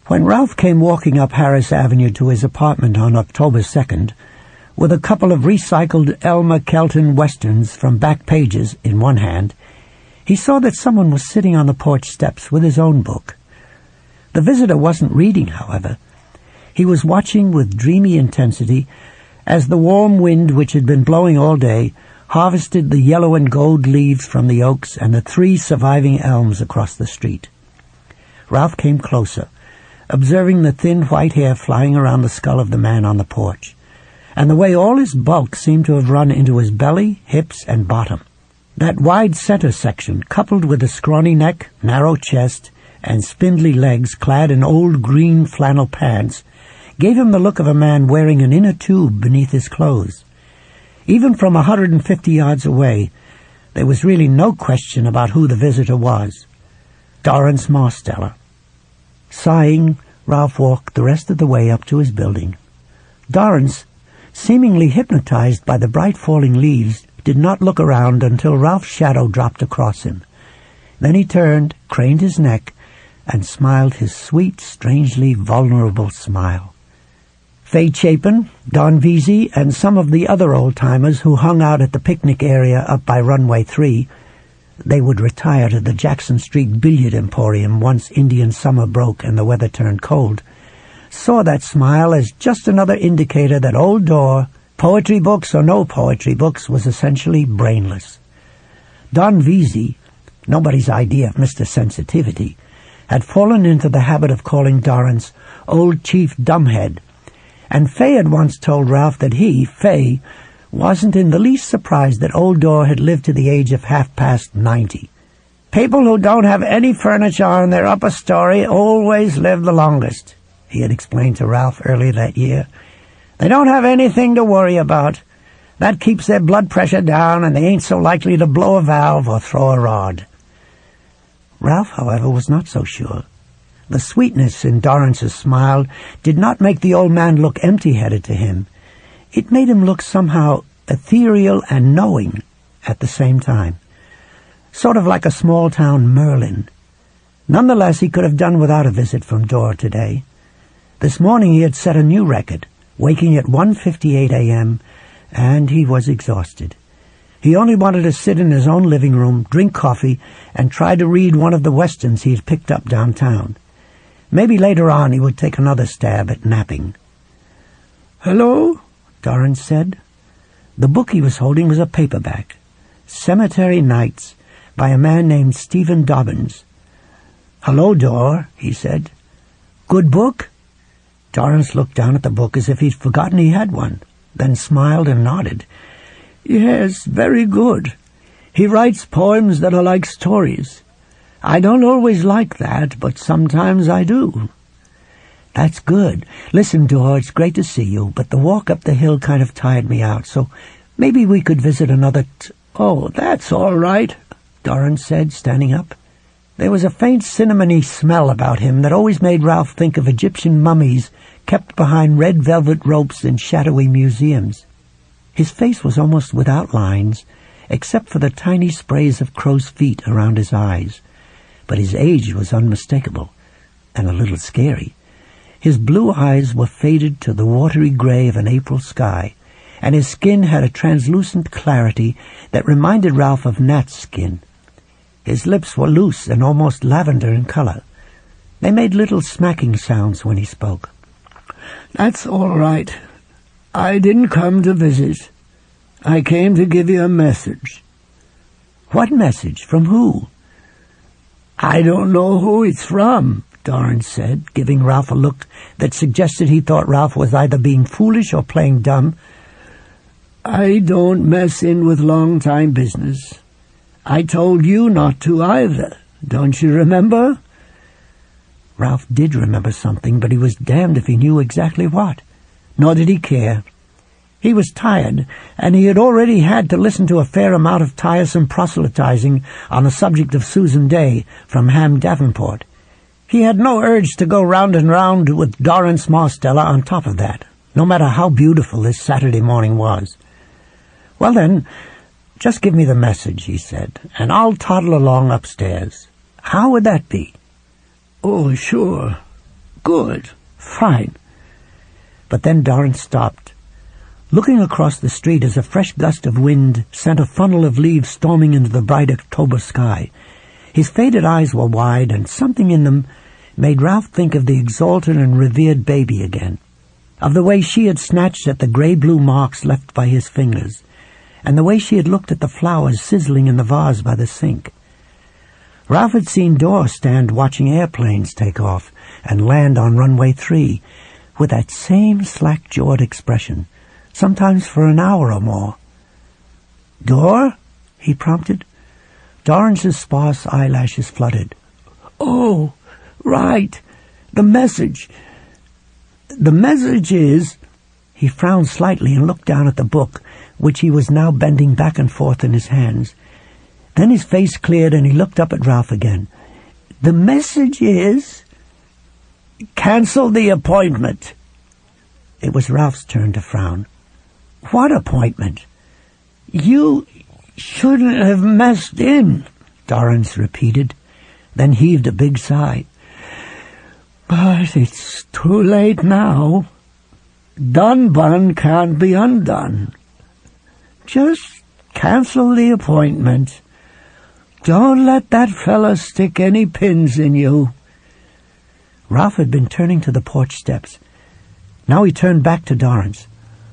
When Ralph came walking up Harris Avenue to his apartment on October 2nd, with a couple of recycled Elmer Kelton westerns from Back Pages in one hand, he saw that someone was sitting on the porch steps with his own book. The visitor wasn't reading, however. He was watching with dreamy intensity as the warm wind, which had been blowing all day, harvested the yellow and gold leaves from the oaks and the 3 surviving elms across the street. Ralph came closer, observing the thin white hair flying around the skull of the man on the porch, and the way all his bulk seemed to have run into his belly, hips, and bottom. That wide center section, coupled with a scrawny neck, narrow chest, and spindly legs clad in old green flannel pants, gave him the look of a man wearing an inner tube beneath his clothes. Even from 150 yards away, there was really no question about who the visitor was. Dorrance Marsteller. Sighing, Ralph walked the rest of the way up to his building. Dorrance, seemingly hypnotized by the bright falling leaves, did not look around until Ralph's shadow dropped across him. Then he turned, craned his neck, and smiled his sweet, strangely vulnerable smile. Fay Chapin, Don Veazey, and some of the other old-timers who hung out at the picnic area up by Runway 3, they would retire to the Jackson Street Billiard Emporium once Indian summer broke and the weather turned cold, saw that smile as just another indicator that Old Dorr, poetry books or no poetry books, was essentially brainless. Don Veazey, nobody's idea of Mr. Sensitivity, had fallen into the habit of calling Dorrance Old Chief Dumbhead, and Fay had once told Ralph that he, Fay, wasn't in the least surprised that Old Dorr had lived to the age of half-past 90. People who don't have any furniture on their upper story always live the longest, he had explained to Ralph earlier that year. They don't have anything to worry about. That keeps their blood pressure down, and they ain't so likely to blow a valve or throw a rod. Ralph, however, was not so sure. The sweetness in Dorrance's smile did not make the old man look empty-headed to him. It made him look somehow ethereal and knowing at the same time, sort of like a small-town Merlin. Nonetheless, he could have done without a visit from Dorr today. This morning he had set a new record, waking at 1:58 a.m., and he was exhausted. He only wanted to sit in his own living room, drink coffee, and try to read one of the westerns he had picked up downtown. Maybe later on he would take another stab at napping. "Hello?" Dorrance said. The book he was holding was a paperback, Cemetery Nights, by a man named Stephen Dobbins. "Hello, Dorr," he said. "Good book?" Dorrance looked down at the book as if he'd forgotten he had one, then smiled and nodded. "Yes, very good. He writes poems that are like stories. I don't always like that, but sometimes I do." "That's good. Listen, Dorr, it's great to see you, but the walk up the hill kind of tired me out, so maybe we could visit another "Oh, that's all right," Dorrance said, standing up. There was a faint cinnamony smell about him that always made Ralph think of Egyptian mummies kept behind red velvet ropes in shadowy museums. His face was almost without lines, except for the tiny sprays of crow's feet around his eyes. But his age was unmistakable, and a little scary. His blue eyes were faded to the watery gray of an April sky, and his skin had a translucent clarity that reminded Ralph of Nat's skin. His lips were loose and almost lavender in color. They made little smacking sounds when he spoke. "That's all right. I didn't come to visit. I came to give you a message." "What message? From who?" "I don't know who it's from," Dorrance said, giving Ralph a look that suggested he thought Ralph was either being foolish or playing dumb. "I don't mess in with long-time business. I told you not to either. Don't you remember?" Ralph did remember something, but he was damned if he knew exactly what. Nor did he care. He was tired, and he had already had to listen to a fair amount of tiresome proselytizing on the subject of Susan Day from Ham Davenport. He had no urge to go round and round with Dorrance Marsteller on top of that, no matter how beautiful this Saturday morning was. "Well then, just give me the message," he said, "and I'll toddle along upstairs. How would that be?" "Oh, sure. Good. Fine. But then Dorrance stopped. Looking across the street as a fresh gust of wind sent a funnel of leaves storming into the bright October sky, his faded eyes were wide, and something in them made Ralph think of the exalted and revered baby again, of the way she had snatched at the grey-blue marks left by his fingers, and the way she had looked at the flowers sizzling in the vase by the sink. Ralph had seen Dora stand watching airplanes take off and land on runway 3 with that same slack-jawed expression, sometimes for an hour or more. "Dor?" he prompted. Dorrance's sparse eyelashes fluttered. "Oh, right. The message. The message is—" He frowned slightly and looked down at the book, which he was now bending back and forth in his hands. Then his face cleared and he looked up at Ralph again. "The message is, cancel the appointment." It was Ralph's turn to frown. "What appointment?" "You shouldn't have messed in," Dorrance repeated, then heaved a big sigh. "But it's too late now. Dunbun can't be undone. Just cancel the appointment. Don't let that fella stick any pins in you." Ralph had been turning to the porch steps. Now he turned back to Dorrance.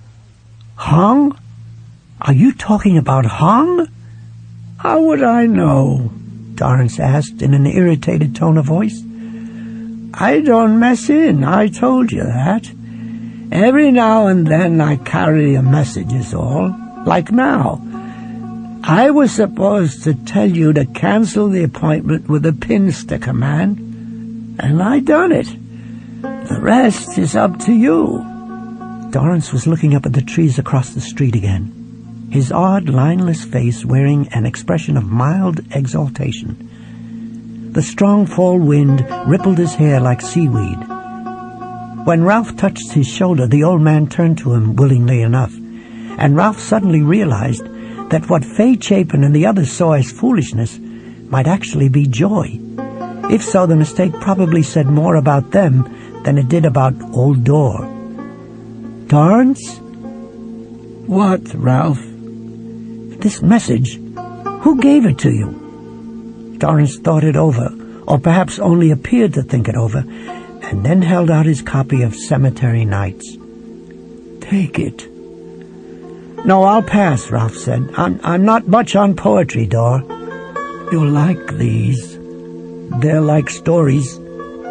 "Hung? Are you talking about Hung?" "How would I know?" Dorrance asked in an irritated tone of voice. "I don't mess in, I told you that. Every now and then I carry a message is all, like now. I was supposed to tell you to cancel the appointment with a pin sticker man, and I done it. The rest is up to you." Dorrance was looking up at the trees across the street again, his odd, lineless face wearing an expression of mild exaltation. The strong fall wind rippled his hair like seaweed. When Ralph touched his shoulder, the old man turned to him willingly enough, and Ralph suddenly realized that what Fay Chapin and the others saw as foolishness might actually be joy. If so, the mistake probably said more about them than it did about old Dor. "Dorrance?" "What, Ralph?" "This message. Who gave it to you?" Dorrance thought it over, or perhaps only appeared to think it over, and then held out his copy of Cemetery Nights. "Take it." "No, I'll pass," Ralph said. I'm not much on poetry, Dor." "You'll like these. They're like stories."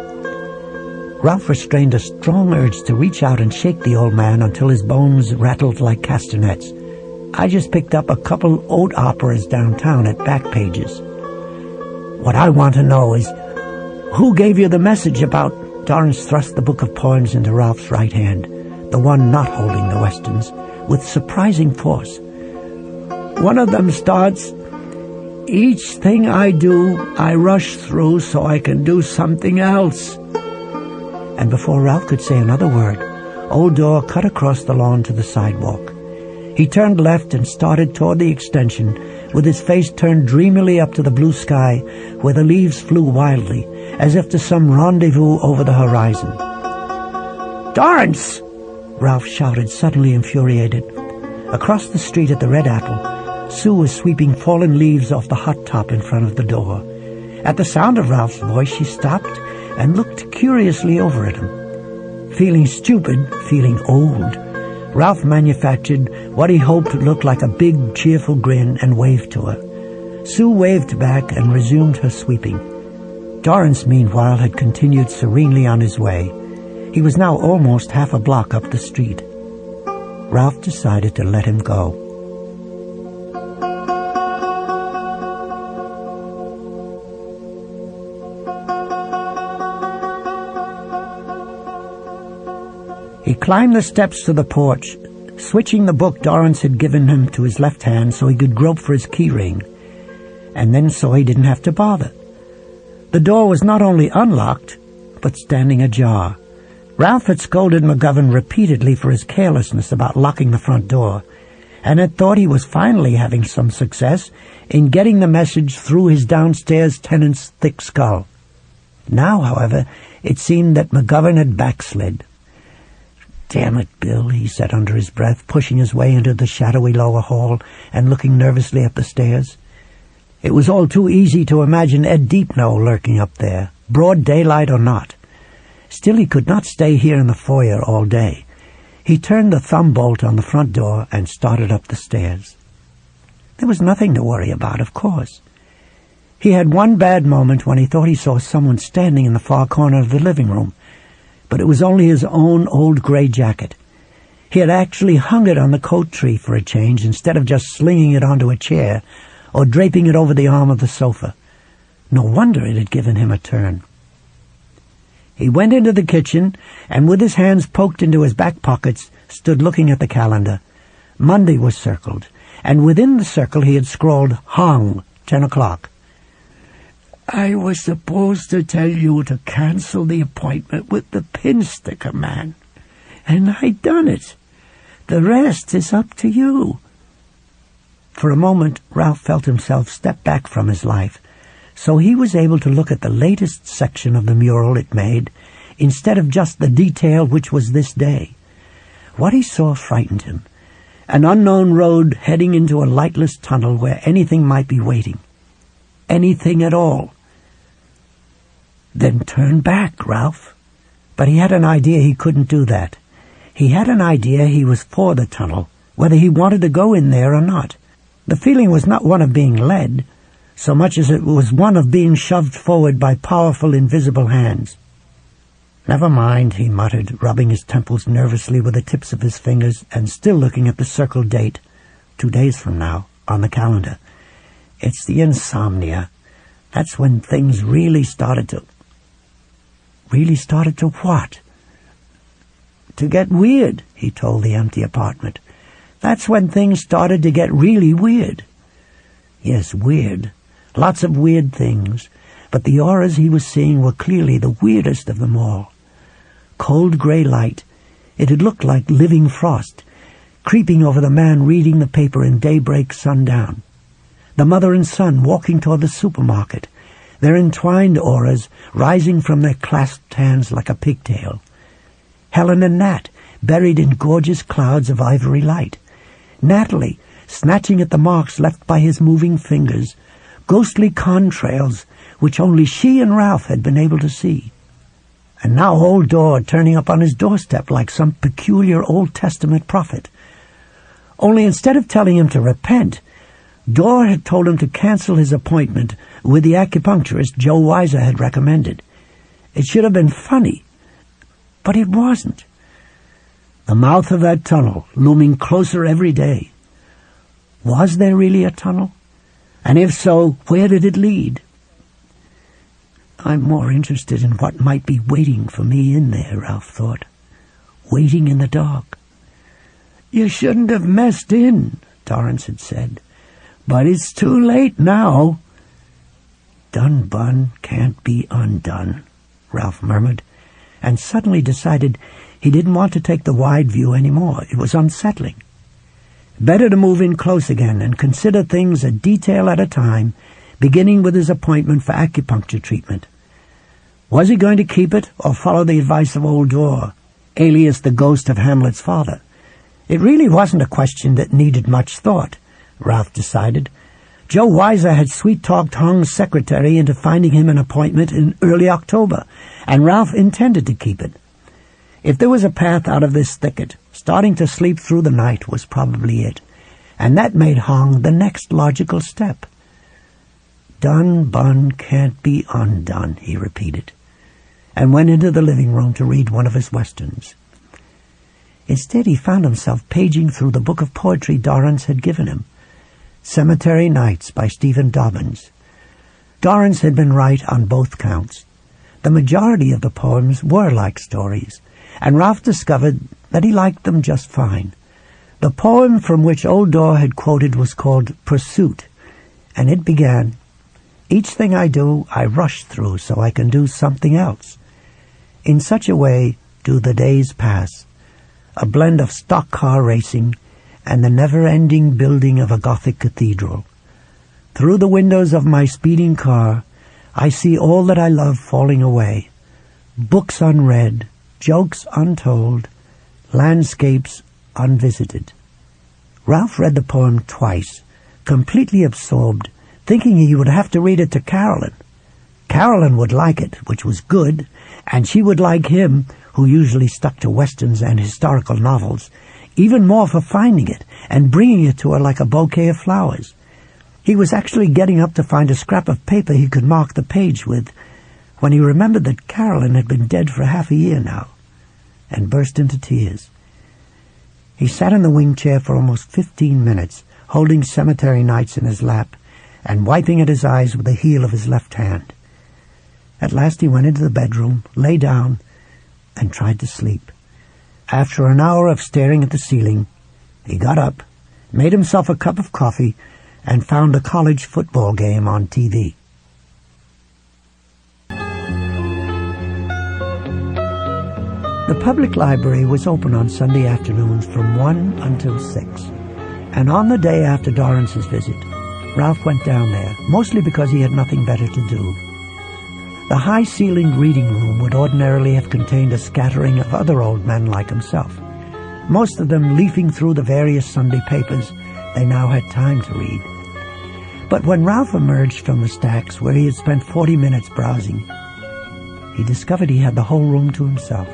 Ralph restrained a strong urge to reach out and shake the old man until his bones rattled like castanets. "I just picked up a couple old operas downtown at Back Pages. What I want to know is, who gave you the message about—" Dorrance thrust the book of poems into Ralph's right hand, the one not holding the westerns, with surprising force. "One of them starts, 'Each thing I do, I rush through so I can do something else.'" And before Ralph could say another word, old Dor cut across the lawn to the sidewalk. He turned left and started toward the extension, with his face turned dreamily up to the blue sky, where the leaves flew wildly, as if to some rendezvous over the horizon. "Dorrance!" Ralph shouted, suddenly infuriated. Across the street at the Red Apple, Sue was sweeping fallen leaves off the hot top in front of the door. At the sound of Ralph's voice, she stopped and looked curiously over at him. Feeling stupid, feeling old, Ralph manufactured what he hoped looked like a big, cheerful grin and waved to her. Sue waved back and resumed her sweeping. Dorrance, meanwhile, had continued serenely on his way. He was now almost half a block up the street. Ralph decided to let him go. He climbed the steps to the porch, switching the book Dorrance had given him to his left hand so he could grope for his key ring, and then so he didn't have to bother. The door was not only unlocked, but standing ajar. Ralph had scolded McGovern repeatedly for his carelessness about locking the front door, and had thought he was finally having some success in getting the message through his downstairs tenant's thick skull. Now, however, It seemed that McGovern had backslid. "Damn it, Bill," he said under his breath, pushing his way into the shadowy lower hall and looking nervously up the stairs. It was all too easy to imagine Ed Deepno lurking up there, broad daylight or not. Still, he could not stay here in the foyer all day. He turned the thumb bolt on the front door and started up the stairs. There was nothing to worry about, of course. He had one bad moment when he thought he saw someone standing in the far corner of the living room, but it was only his own old gray jacket. He had actually hung it on the coat tree for a change instead of just slinging it onto a chair or draping it over the arm of the sofa. No wonder it had given him a turn. He went into the kitchen and, with his hands poked into his back pockets, stood looking at the calendar. Monday was circled, and within the circle he had scrawled Hong, 10 o'clock. "I was supposed to tell you to cancel the appointment with the pin sticker man, and I done it. The rest is up to you." For a moment, Ralph felt himself step back from his life, so he was able to look at the latest section of the mural it made, instead of just the detail which was this day. What he saw frightened him. An unknown road heading into a lightless tunnel where anything might be waiting. Anything at all. "Then turn back, Ralph." But he had an idea he couldn't do that. He had an idea he was for the tunnel, whether he wanted to go in there or not. The feeling was not one of being led, so much as it was one of being shoved forward by powerful invisible hands. "Never mind," he muttered, rubbing his temples nervously with the tips of his fingers and still looking at the circled date, 2 days from now, on the calendar. "It's the insomnia. That's when things really started to..." Really started to what? "To get weird," he told the empty apartment. "That's when things started to get really weird." Yes, weird. Lots of weird things. But the auras he was seeing were clearly the weirdest of them all. Cold gray light. It had looked like living frost, creeping over the man reading the paper in daybreak sundown. The mother and son walking toward the supermarket, their entwined auras rising from their clasped hands like a pigtail. Helen and Nat, buried in gorgeous clouds of ivory light. Natalie, snatching at the marks left by his moving fingers, ghostly contrails which only she and Ralph had been able to see. And now old Dor turning up on his doorstep like some peculiar Old Testament prophet. Only instead of telling him to repent, Dor had told him to cancel his appointment with the acupuncturist Joe Weiser had recommended. It should have been funny, but it wasn't. The mouth of that tunnel, looming closer every day. Was there really a tunnel? And if so, where did it lead? "I'm more interested in what might be waiting for me in there," Ralph thought. Waiting in the dark. "You shouldn't have messed in," Dorrance had said. "But it's too late now." "Done bun can't be undone," Ralph murmured, and suddenly decided he didn't want to take the wide view anymore. It was unsettling. Better to move in close again and consider things a detail at a time, beginning with his appointment for acupuncture treatment. Was he going to keep it or follow the advice of old Dor, alias the ghost of Hamlet's father? It really wasn't a question that needed much thought, Ralph decided. Joe Weiser had sweet-talked Hong's secretary into finding him an appointment in early October, and Ralph intended to keep it. If there was a path out of this thicket, starting to sleep through the night was probably it, and that made Hong the next logical step. "Done bun can't be undone," he repeated, and went into the living room to read one of his westerns. Instead, he found himself paging through the book of poetry Dorrance had given him, Cemetery Nights by Stephen Dobbins. Dorrance had been right on both counts. The majority of the poems were like stories, and Ralph discovered that he liked them just fine. The poem from which old Dor had quoted was called Pursuit, and it began, "Each thing I do, I rush through so I can do something else. In such a way do the days pass, a blend of stock car racing and the never-ending building of a Gothic cathedral. Through the windows of my speeding car, I see all that I love falling away, books unread, jokes untold, landscapes unvisited. Ralph read the poem twice, completely absorbed, thinking he would have to read it to Carolyn. Carolyn would like it, which was good, and she would like him, who usually stuck to westerns and historical novels, even more for finding it and bringing it to her like a bouquet of flowers. He was actually getting up to find a scrap of paper he could mark the page with, when he remembered that Carolyn had been dead for half a year now, and burst into tears. He sat in the wing chair for almost 15 minutes, holding Cemetery Nights in his lap and wiping at his eyes with the heel of his left hand. At last he went into the bedroom, lay down, and tried to sleep. After an hour of staring at the ceiling, he got up, made himself a cup of coffee, and found a college football game on TV. The public library was open on Sunday afternoons from 1 until 6, and on the day after Dorrance's visit, Ralph went down there, mostly because he had nothing better to do. The high-ceilinged reading room would ordinarily have contained a scattering of other old men like himself, most of them leafing through the various Sunday papers they now had time to read. But when Ralph emerged from the stacks where he had spent 40 minutes browsing, he discovered he had the whole room to himself.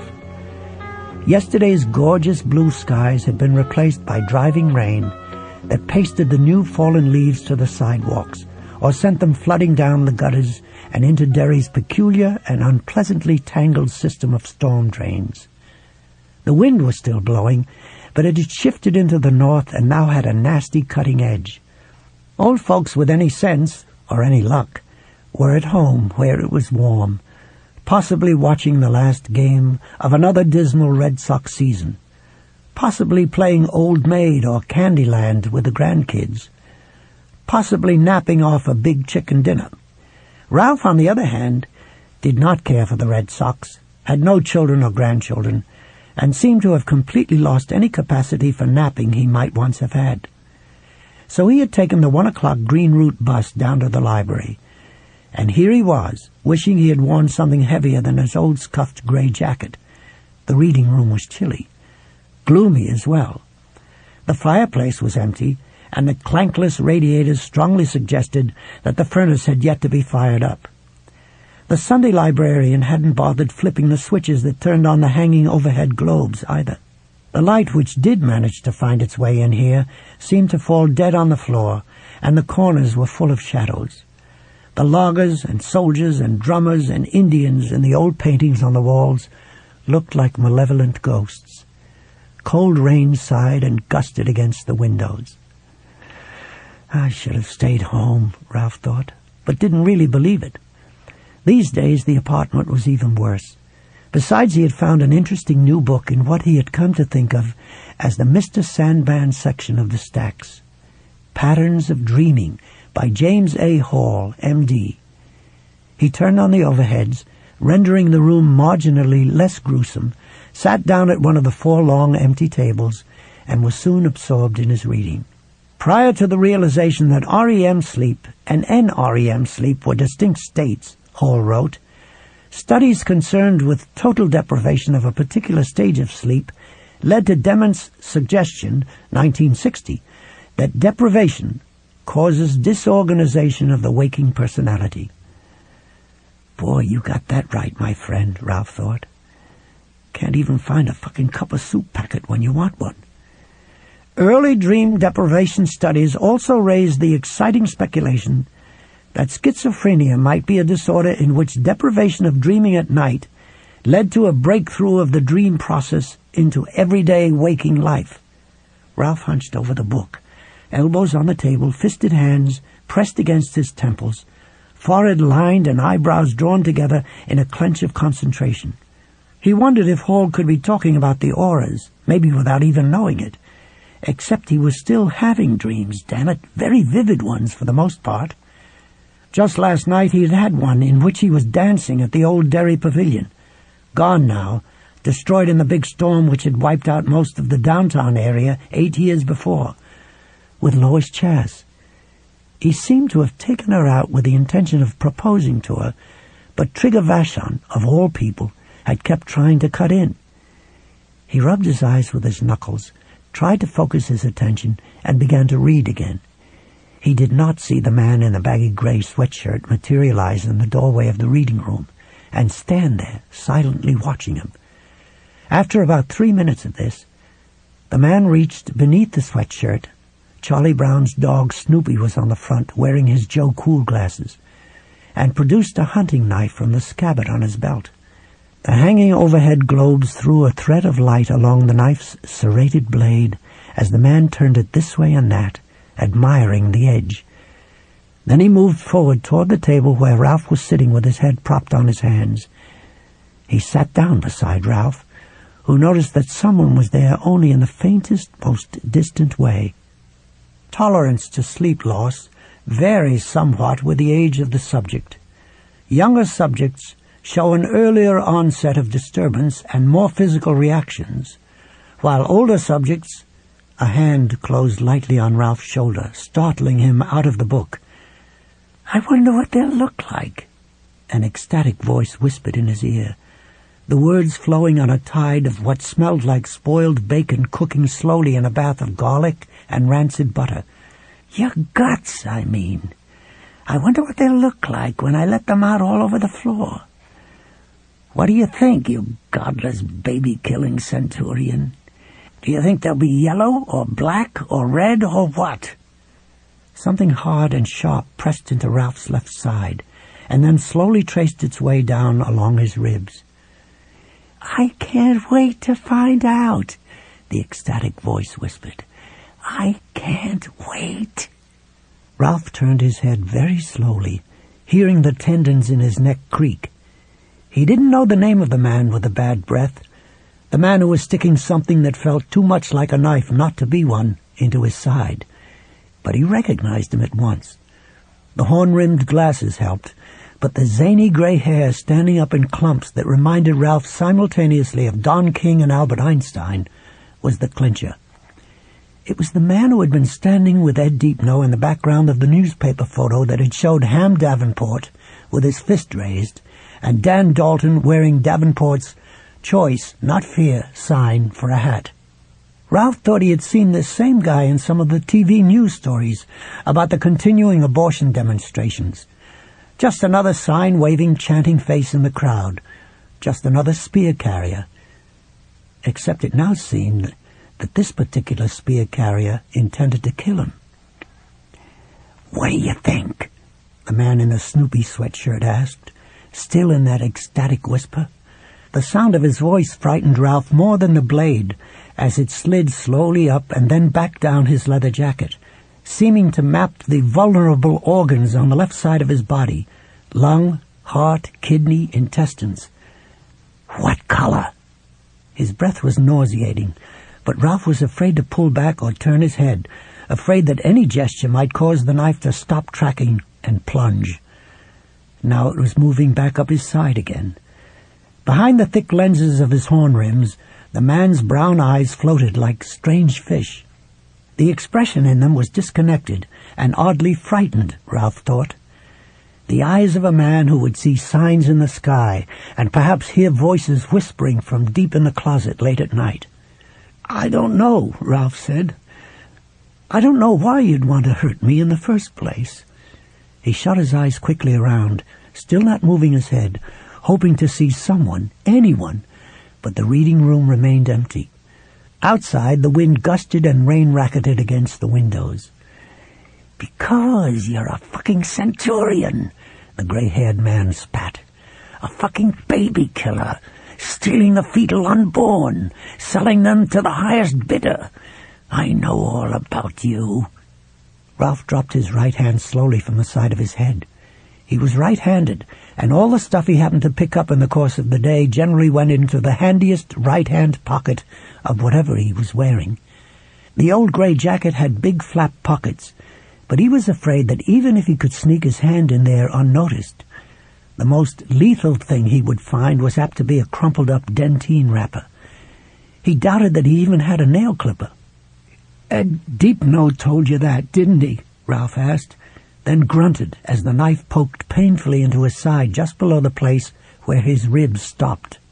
Yesterday's gorgeous blue skies had been replaced by driving rain that pasted the new fallen leaves to the sidewalks or sent them flooding down the gutters and into Derry's peculiar and unpleasantly tangled system of storm drains. The wind was still blowing, but it had shifted into the north and now had a nasty cutting edge. Old folks with any sense, or any luck, were at home where it was warm, possibly watching the last game of another dismal Red Sox season, possibly playing Old Maid or Candyland with the grandkids, possibly napping off a big chicken dinner. Ralph, on the other hand, did not care for the Red Sox, had no children or grandchildren, and seemed to have completely lost any capacity for napping he might once have had. So he had taken the 1 o'clock Green Route bus down to the library, and here he was, wishing he had worn something heavier than his old scuffed gray jacket. The reading room was chilly, gloomy as well. The fireplace was empty, and the clankless radiators strongly suggested that the furnace had yet to be fired up. The Sunday librarian hadn't bothered flipping the switches that turned on the hanging overhead globes either. The light which did manage to find its way in here seemed to fall dead on the floor, and the corners were full of shadows. The loggers and soldiers and drummers and Indians in the old paintings on the walls looked like malevolent ghosts. Cold rain sighed and gusted against the windows. I should have stayed home, Ralph thought, but didn't really believe it. These days the apartment was even worse. Besides, he had found an interesting new book in what he had come to think of as the Mr. Sandman section of the stacks. Patterns of Dreaming, by James A. Hall, M.D. He turned on the overheads, rendering the room marginally less gruesome, sat down at one of the 4 long empty tables, and was soon absorbed in his reading. Prior to the realization that REM sleep and NREM sleep were distinct states, Hall wrote, studies concerned with total deprivation of a particular stage of sleep led to Dement's suggestion, 1960, that deprivation causes disorganization of the waking personality. Boy, you got that right, my friend, Ralph thought. Can't even find a fucking cup of soup packet when you want one. Early dream deprivation studies also raised the exciting speculation that schizophrenia might be a disorder in which deprivation of dreaming at night led to a breakthrough of the dream process into everyday waking life. Ralph hunched over the book, elbows on the table, fisted hands pressed against his temples, forehead lined and eyebrows drawn together in a clench of concentration. He wondered if Hall could be talking about the auras, maybe without even knowing it. Except he was still having dreams, damn it, very vivid ones for the most part. Just last night he had had one in which he was dancing at the old Derry Pavilion. Gone now, destroyed in the big storm which had wiped out most of the downtown area 8 years before, with Lois Chas. He seemed to have taken her out with the intention of proposing to her, but Trigger Vashon, of all people, had kept trying to cut in. He rubbed his eyes with his knuckles, tried to focus his attention, and began to read again. He did not see the man in the baggy gray sweatshirt materialize in the doorway of the reading room and stand there, silently watching him. After about 3 minutes of this, the man reached beneath the sweatshirt. Charlie Brown's dog Snoopy was on the front, wearing his Joe Cool glasses, and produced a hunting knife from the scabbard on his belt. The hanging overhead globes threw a thread of light along the knife's serrated blade as the man turned it this way and that, admiring the edge. Then he moved forward toward the table where Ralph was sitting with his head propped on his hands. He sat down beside Ralph, who noticed that someone was there only in the faintest, most distant way. Tolerance to sleep loss varies somewhat with the age of the subject. Younger subjects show an earlier onset of disturbance and more physical reactions, while older subjects— A hand closed lightly on Ralph's shoulder, startling him out of the book. "I wonder what they'll look like," an ecstatic voice whispered in his ear, the words flowing on a tide of what smelled like spoiled bacon cooking slowly in a bath of garlic and rancid butter. "Your guts, I mean. I wonder what they'll look like when I let them out all over the floor. What do you think, you godless baby-killing centurion? Do you think they'll be yellow or black or red or what?" Something hard and sharp pressed into Ralph's left side, and then slowly traced its way down along his ribs. "I can't wait to find out," the ecstatic voice whispered. "I can't wait." Ralph turned his head very slowly, hearing the tendons in his neck creak. He didn't know the name of the man with the bad breath, the man who was sticking something that felt too much like a knife not to be one into his side, but he recognized him at once. The horn-rimmed glasses helped, but the zany gray hair standing up in clumps that reminded Ralph simultaneously of Don King and Albert Einstein was the clincher. It was the man who had been standing with Ed Deepno in the background of the newspaper photo that had showed Ham Davenport with his fist raised and Dan Dalton wearing Davenport's "Choice, Not Fear" sign for a hat. Ralph thought he had seen this same guy in some of the TV news stories about the continuing abortion demonstrations. Just another sign-waving, chanting face in the crowd. Just another spear carrier. Except it now seemed that this particular spear carrier intended to kill him. "What do you think?" the man in the Snoopy sweatshirt asked, still in that ecstatic whisper. The sound of his voice frightened Ralph more than the blade as it slid slowly up and then back down his leather jacket, seeming to map the vulnerable organs on the left side of his body: lung, heart, kidney, intestines. "What color?" His breath was nauseating, but Ralph was afraid to pull back or turn his head, afraid that any gesture might cause the knife to stop tracking and plunge. Now it was moving back up his side again. Behind the thick lenses of his horn rims, the man's brown eyes floated like strange fish. The expression in them was disconnected and oddly frightened, Ralph thought. The eyes of a man who would see signs in the sky and perhaps hear voices whispering from deep in the closet late at night. "I don't know," Ralph said. "I don't know why you'd want to hurt me in the first place." He shut his eyes quickly around, still not moving his head, hoping to see someone, anyone, but the reading room remained empty. Outside, the wind gusted and rain racketed against the windows. "Because you're a fucking centurion," the gray-haired man spat. "A fucking baby killer, stealing the fetal unborn, selling them to the highest bidder. I know all about you." Ralph dropped his right hand slowly from the side of his head. He was right-handed, and all the stuff he happened to pick up in the course of the day generally went into the handiest right-hand pocket of whatever he was wearing. The old gray jacket had big flap pockets, but he was afraid that even if he could sneak his hand in there unnoticed, the most lethal thing he would find was apt to be a crumpled-up dentine wrapper. He doubted that he even had a nail clipper. "Ed Deepno told you that, didn't he?" Ralph asked, then grunted as the knife poked painfully into his side just below the place where his ribs stopped.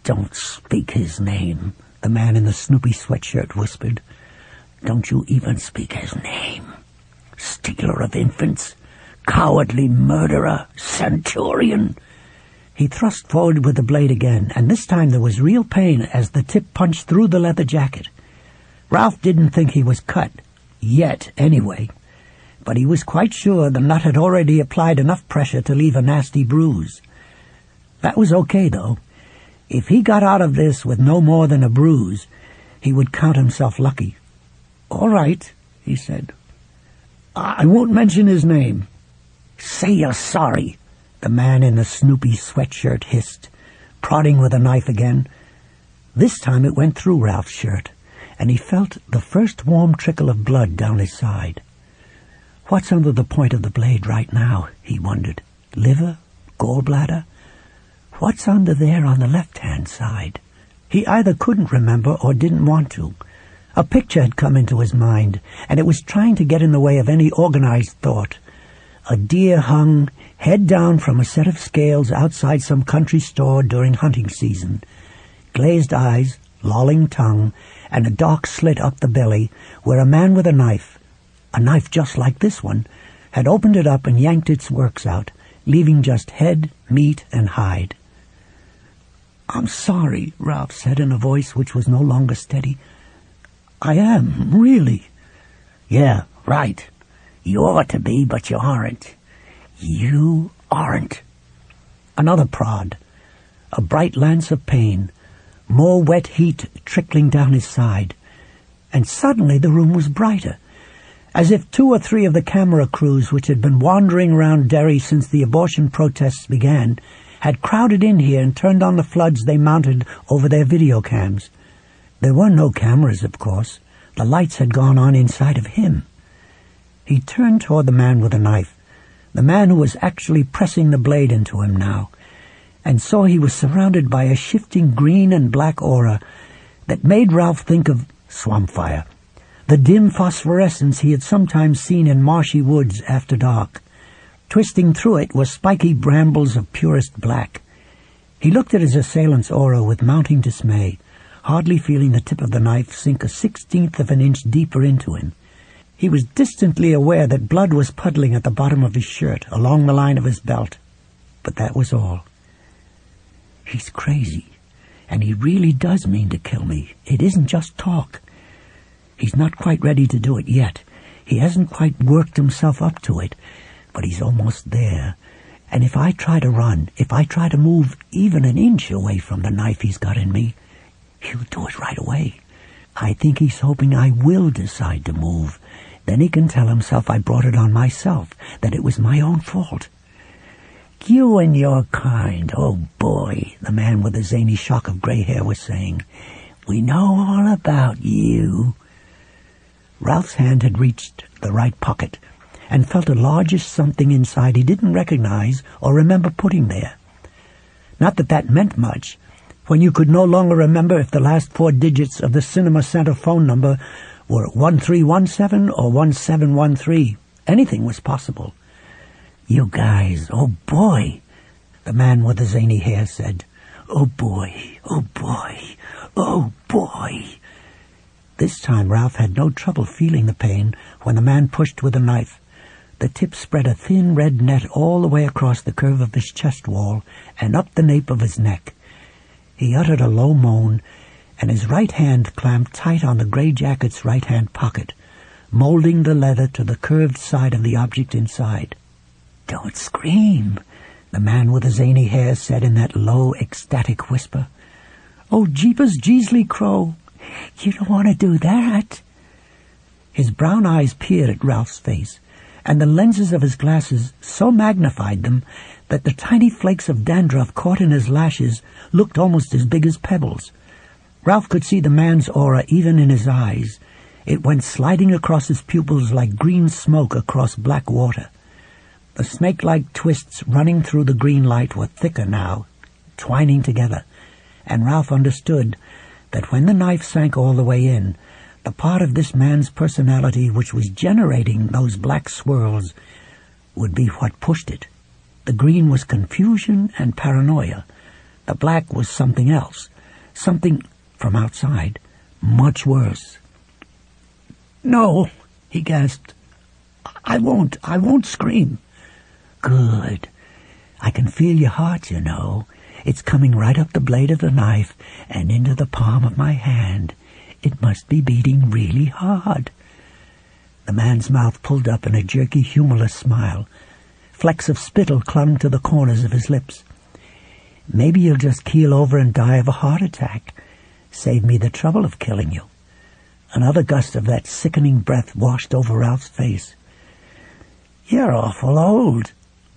"Don't speak his name," the man in the Snoopy sweatshirt whispered. "Don't you even speak his name. Stealer of infants, cowardly murderer, centurion." He thrust forward with the blade again, and this time there was real pain as the tip punched through the leather jacket. Ralph didn't think he was cut, yet anyway, but he was quite sure the nut had already applied enough pressure to leave a nasty bruise. That was okay, though. If he got out of this with no more than a bruise, he would count himself lucky. "All right," he said. "I won't mention his name." "Say you're sorry," the man in the Snoopy sweatshirt hissed, prodding with a knife again. This time it went through Ralph's shirt, and he felt the first warm trickle of blood down his side. What's under the point of the blade right now, he wondered. Liver? Gallbladder? What's under there on the left-hand side? He either couldn't remember or didn't want to. A picture had come into his mind, and it was trying to get in the way of any organized thought. A deer hung, head down from a set of scales outside some country store during hunting season. Glazed eyes, lolling tongue, and a dark slit up the belly where a man with a knife just like this one, had opened it up and yanked its works out, leaving just head, meat, and hide. "I'm sorry," Ralph said in a voice which was no longer steady. "I am, really." "Yeah, right. You ought to be, but you aren't. You aren't." Another prod. A bright lance of pain. More wet heat trickling down his side. And suddenly the room was brighter, as if 2 or 3 of the camera crews which had been wandering around Derry since the abortion protests began had crowded in here and turned on the floods they mounted over their video cams. There were no cameras, of course. The lights had gone on inside of him. He turned toward the man with the knife, the man who was actually pressing the blade into him now, and saw he was surrounded by a shifting green and black aura that made Ralph think of swamp fire, the dim phosphorescence he had sometimes seen in marshy woods after dark. Twisting through it were spiky brambles of purest black. He looked at his assailant's aura with mounting dismay, hardly feeling the tip of the knife sink a 1/16 of an inch deeper into him. He was distantly aware that blood was puddling at the bottom of his shirt, along the line of his belt. But that was all. "He's crazy, and he really does mean to kill me. It isn't just talk. He's not quite ready to do it yet. He hasn't quite worked himself up to it, but he's almost there. And if I try to run, if I try to move even an inch away from the knife he's got in me, he'll do it right away. I think he's hoping I will decide to move. Then he can tell himself I brought it on myself, that it was my own fault." "You and your kind, oh boy," the man with the zany shock of gray hair was saying. "We know all about you." Ralph's hand had reached the right pocket and felt a largish something inside he didn't recognize or remember putting there. Not that that meant much, when you could no longer remember if the last 4 digits of the Cinema Center phone number were 1317 or 1713. Anything was possible. "You guys, oh boy," the man with the zany hair said. "Oh boy, oh boy, oh boy." This time Ralph had no trouble feeling the pain when the man pushed with a knife. The tip spread a thin red net all the way across the curve of his chest wall and up the nape of his neck. He uttered a low moan, and his right hand clamped tight on the gray jacket's right-hand pocket, molding the leather to the curved side of the object inside. "Don't scream," the man with the zany hair said in that low, ecstatic whisper. "Oh, Jeepers Jeesley Crow, you don't want to do that." His brown eyes peered at Ralph's face, and the lenses of his glasses so magnified them that the tiny flakes of dandruff caught in his lashes looked almost as big as pebbles. Ralph could see the man's aura even in his eyes. It went sliding across his pupils like green smoke across black water. The snake-like twists running through the green light were thicker now, twining together, and Ralph understood that when the knife sank all the way in, the part of this man's personality which was generating those black swirls would be what pushed it. The green was confusion and paranoia. The black was something else, Something from outside, much worse. "No," he gasped. I won't scream." "Good. I can feel your heart, you know. It's coming right up the blade of the knife and into the palm of my hand. It must be beating really hard." The man's mouth pulled up in a jerky, humorless smile. Flecks of spittle clung to the corners of his lips. "Maybe you'll just keel over and die of a heart attack. Save me the trouble of killing you." Another gust of that sickening breath washed over Ralph's face. "You're awful old."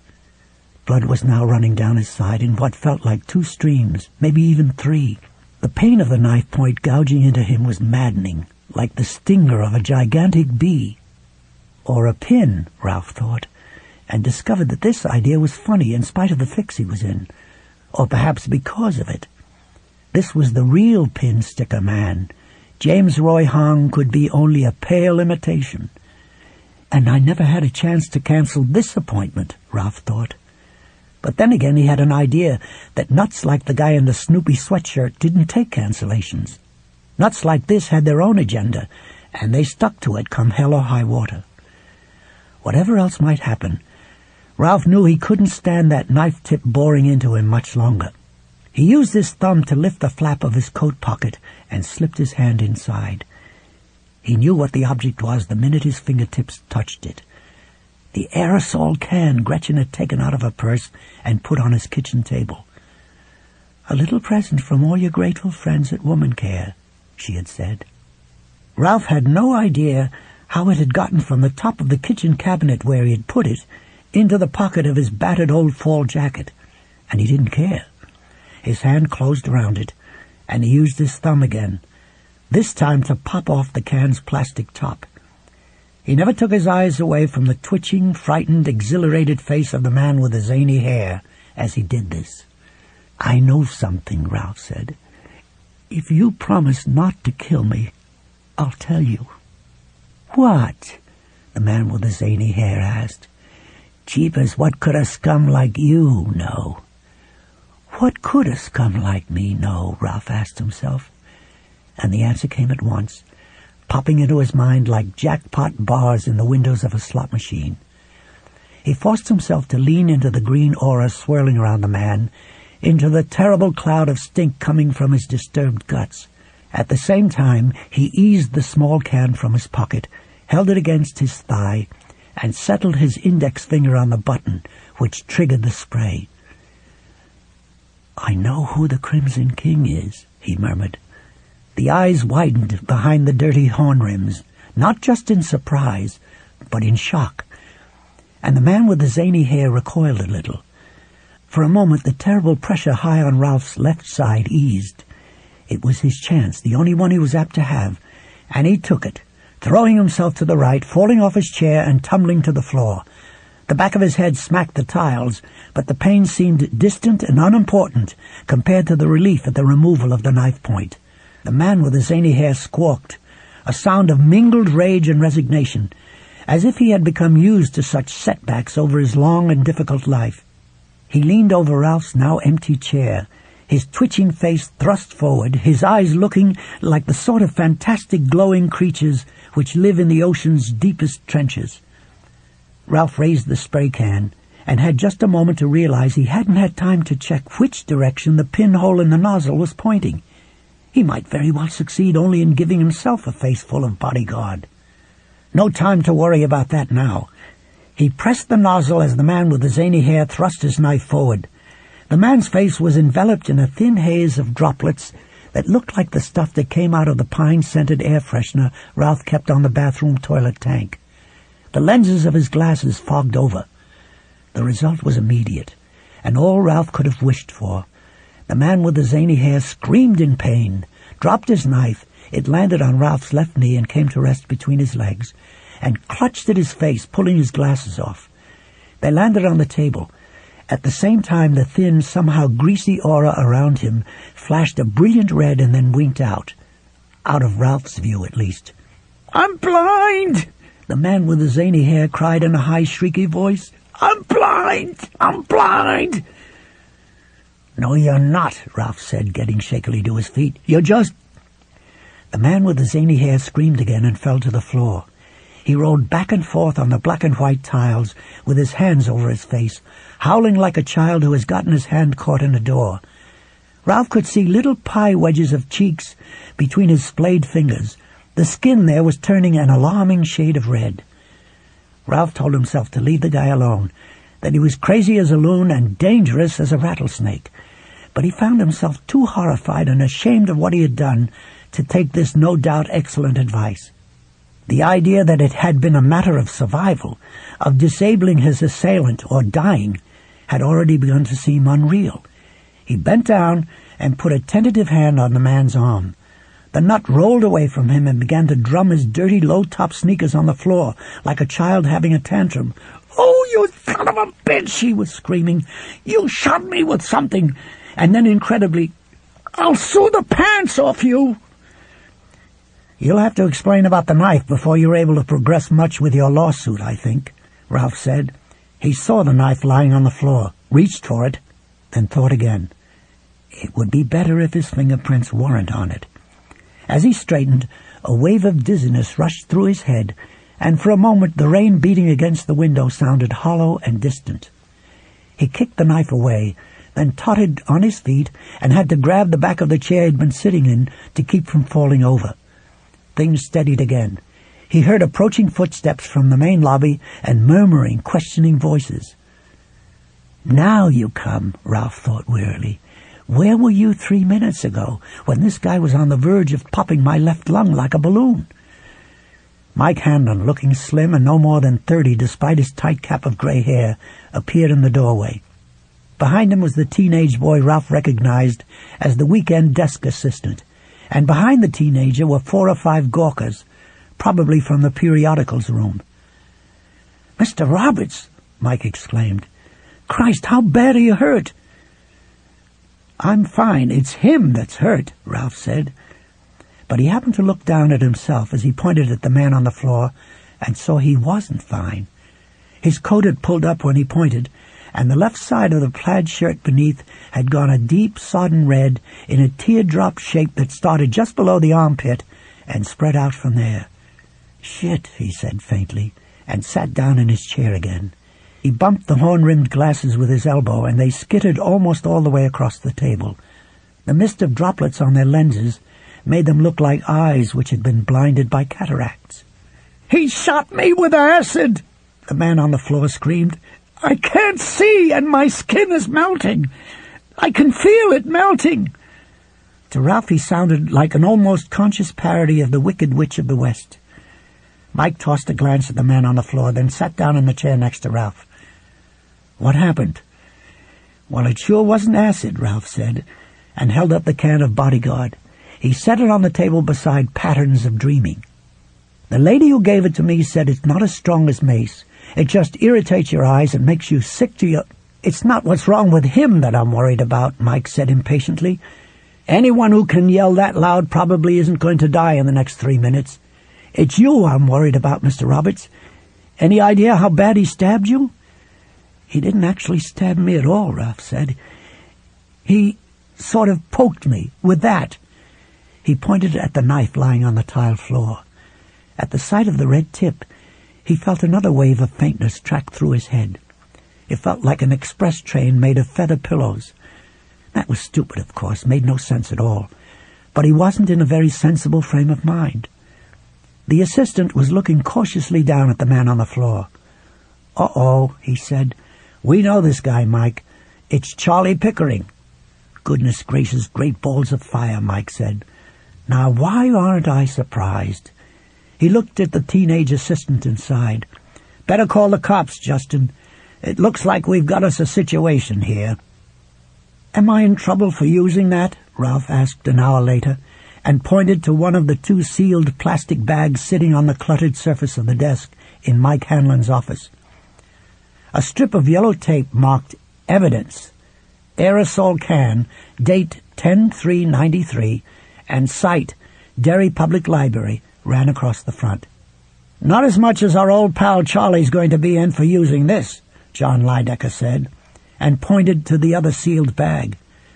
Blood was now running down his side in what felt like 2 streams, maybe even 3. The pain of the knife point gouging into him was maddening, like the stinger of a gigantic bee. Or a pin, Ralph thought, and discovered that this idea was funny in spite of the fix he was in, or perhaps because of it. This was the real pin-sticker man. James Roy Hong could be only a pale imitation. And I never had a chance to cancel this appointment, Ralph thought. But then again he had an idea that nuts like the guy in the Snoopy sweatshirt didn't take cancellations. Nuts like this had their own agenda, and they stuck to it come hell or high water. Whatever else might happen, Ralph knew he couldn't stand that knife tip boring into him much longer. He used his thumb to lift the flap of his coat pocket and slipped his hand inside. He knew what the object was the minute his fingertips touched it. The aerosol can Gretchen had taken out of her purse and put on his kitchen table. "A little present from all your grateful friends at Woman Care," she had said. Ralph had no idea how it had gotten from the top of the kitchen cabinet where he had put it into the pocket of his battered old fall jacket, and he didn't care. His hand closed around it, and he used his thumb again, this time to pop off the can's plastic top. He never took his eyes away from the twitching, frightened, exhilarated face of the man with the zany hair as he did this. "I know something," Ralph said. "If you promise not to kill me, I'll tell you." "What?" the man with the zany hair asked. "Jeepers, what could a scum like you know?" "What could a scum like me know?" Ralph asked himself. And the answer came at once, popping into his mind like jackpot bars in the windows of a slot machine. He forced himself to lean into the green aura swirling around the man, into the terrible cloud of stink coming from his disturbed guts. At the same time, he eased the small can from his pocket, held it against his thigh, and settled his index finger on the button, which triggered the spray. "I know who the Crimson King is," he murmured. The eyes widened behind the dirty horn rims, not just in surprise, but in shock. And the man with the zany hair recoiled a little. For a moment the terrible pressure high on Ralph's left side eased. It was his chance, the only one he was apt to have, and he took it, throwing himself to the right, falling off his chair and tumbling to the floor. The back of his head smacked the tiles, but the pain seemed distant and unimportant compared to the relief at the removal of the knife point. The man with the zany hair squawked, a sound of mingled rage and resignation, as if he had become used to such setbacks over his long and difficult life. He leaned over Ralph's now empty chair, his twitching face thrust forward, his eyes looking like the sort of fantastic glowing creatures which live in the ocean's deepest trenches. Ralph raised the spray can, and had just a moment to realize he hadn't had time to check which direction the pinhole in the nozzle was pointing. He might very well succeed only in giving himself a face full of bodyguard. No time to worry about that now. He pressed the nozzle as the man with the zany hair thrust his knife forward. The man's face was enveloped in a thin haze of droplets that looked like the stuff that came out of the pine-scented air freshener Ralph kept on the bathroom toilet tank. The lenses of his glasses fogged over. The result was immediate, and all Ralph could have wished for. The man with the zany hair screamed in pain, dropped his knife. It landed on Ralph's left knee and came to rest between his legs, and clutched at his face, pulling his glasses off. They landed on the table. At the same time, the thin, somehow greasy aura around him flashed a brilliant red and then winked out of Ralph's view at least. "I'm blind!" the man with the zany hair cried in a high, shrieky voice. "I'm blind! I'm blind!" "No, you're not," Ralph said, getting shakily to his feet. "You're just—" The man with the zany hair screamed again and fell to the floor. He rolled back and forth on the black and white tiles with his hands over his face, howling like a child who has gotten his hand caught in a door. Ralph could see little pie wedges of cheeks between his splayed fingers. The skin there was turning an alarming shade of red. Ralph told himself to leave the guy alone, that he was crazy as a loon and dangerous as a rattlesnake. But he found himself too horrified and ashamed of what he had done to take this no doubt excellent advice. The idea that it had been a matter of survival, of disabling his assailant or dying, had already begun to seem unreal. He bent down and put a tentative hand on the man's arm. The nut rolled away from him and began to drum his dirty low-top sneakers on the floor like a child having a tantrum. "Oh, you son of a bitch!" he was screaming. "You shot me with something!" And then, incredibly, "I'll sue the pants off you!" "You'll have to explain about the knife before you're able to progress much with your lawsuit, I think," Ralph said. He saw the knife lying on the floor, reached for it, then thought again. It would be better if his fingerprints weren't on it. As he straightened, a wave of dizziness rushed through his head, and for a moment the rain beating against the window sounded hollow and distant. He kicked the knife away, then tottered on his feet and had to grab the back of the chair he'd been sitting in to keep from falling over. Things steadied again. He heard approaching footsteps from the main lobby and murmuring, questioning voices. "Now you come," Ralph thought wearily. "Where were you 3 minutes ago, when this guy was on the verge of popping my left lung like a balloon?" Mike Hanlon, looking slim and no more than 30 despite his tight cap of gray hair, appeared in the doorway. Behind him was the teenage boy Ralph recognized as the weekend desk assistant, and behind the teenager were 4 or 5 gawkers, probably from the periodicals room. "Mr. Roberts!" Mike exclaimed. "Christ, how bad are you hurt?" "I'm fine. It's him that's hurt," Ralph said. But he happened to look down at himself as he pointed at the man on the floor and saw he wasn't fine. His coat had pulled up when he pointed, and the left side of the plaid shirt beneath had gone a deep, sodden red in a teardrop shape that started just below the armpit and spread out from there. "Shit," he said faintly, and sat down in his chair again. He bumped the horn-rimmed glasses with his elbow, and they skittered almost all the way across the table. The mist of droplets on their lenses made them look like eyes which had been blinded by cataracts. "He shot me with acid!" the man on the floor screamed. "I can't see, and my skin is melting. I can feel it melting." To Ralph he sounded like an almost conscious parody of the Wicked Witch of the West. Mike tossed a glance at the man on the floor, then sat down in the chair next to Ralph. "What happened?" "Well, it sure wasn't acid," Ralph said, and held up the can of Bodyguard. He set it on the table beside Patterns of Dreaming. "The lady who gave it to me said it's not as strong as mace. It just irritates your eyes and makes you sick to your—" "It's not what's wrong with him that I'm worried about," Mike said impatiently. "Anyone who can yell that loud probably isn't going to die in the next 3 minutes. It's you I'm worried about, Mr. Roberts. Any idea how bad he stabbed you?" "He didn't actually stab me at all," Ralph said. "He sort of poked me with that." He pointed at the knife lying on the tile floor. At the sight of the red tip, he felt another wave of faintness track through his head. It felt like an express train made of feather pillows. That was stupid, of course, made no sense at all. But he wasn't in a very sensible frame of mind. The assistant was looking cautiously down at the man on the floor. "Uh-oh," he said. "We know this guy, Mike. It's Charlie Pickering." "Goodness gracious, great balls of fire," Mike said. "Now, why aren't I surprised?" He looked at the teenage assistant inside. "Better call the cops, Justin. It looks like we've got us a situation here." "Am I in trouble for using that?" Ralph asked an hour later, and pointed to one of the 2 sealed plastic bags sitting on the cluttered surface of the desk in Mike Hanlon's office. A strip of yellow tape marked "Evidence," aerosol can, date 10/3/93, and site, Derry Public Library, ran across the front. "Not as much as our old pal Charlie's going to be in for using this," John Lydecker said, and pointed to the other sealed bag.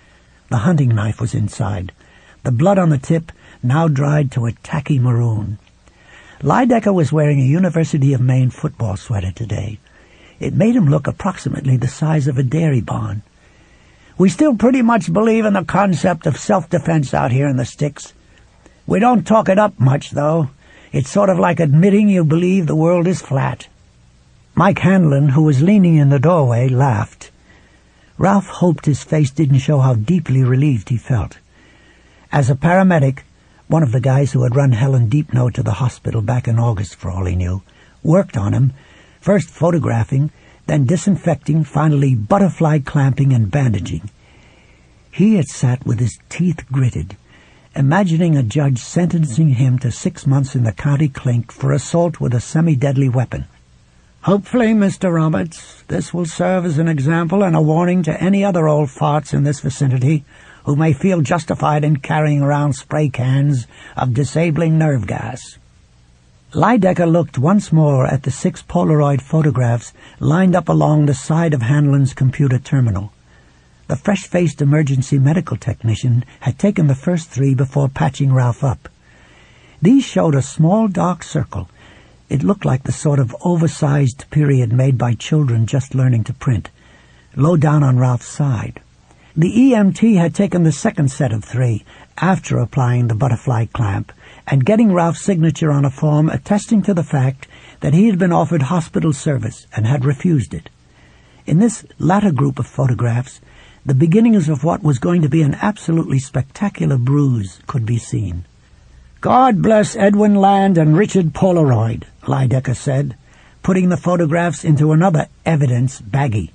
The hunting knife was inside, the blood on the tip now dried to a tacky maroon. Lydecker was wearing a University of Maine football sweater today. It made him look approximately the size of a dairy barn. "We still pretty much believe in the concept of self-defense out here in the sticks. We don't talk it up much, though. It's sort of like admitting you believe the world is flat." Mike Hanlon, who was leaning in the doorway, laughed. Ralph hoped his face didn't show how deeply relieved he felt. As a paramedic, one of the guys who had run Helen Deepno to the hospital back in August, for all he knew, worked on him, first photographing, then disinfecting, finally butterfly clamping and bandaging. He had sat with his teeth gritted, imagining a judge sentencing him to 6 months in the county clink for assault with a semi-deadly weapon. "Hopefully, Mr. Roberts, this will serve as an example and a warning to any other old farts in this vicinity who may feel justified in carrying around spray cans of disabling nerve gas." Lydecker looked once more at the 6 Polaroid photographs lined up along the side of Hanlon's computer terminal. The fresh-faced emergency medical technician had taken the first 3 before patching Ralph up. These showed a small dark circle. It looked like the sort of oversized period made by children just learning to print, low down on Ralph's side. The EMT had taken the second set of 3, after applying the butterfly clamp, and getting Ralph's signature on a form attesting to the fact that he had been offered hospital service and had refused it. In this latter group of photographs, the beginnings of what was going to be an absolutely spectacular bruise could be seen. "God bless Edwin Land and Richard Polaroid," Lydecker said, putting the photographs into another evidence baggie.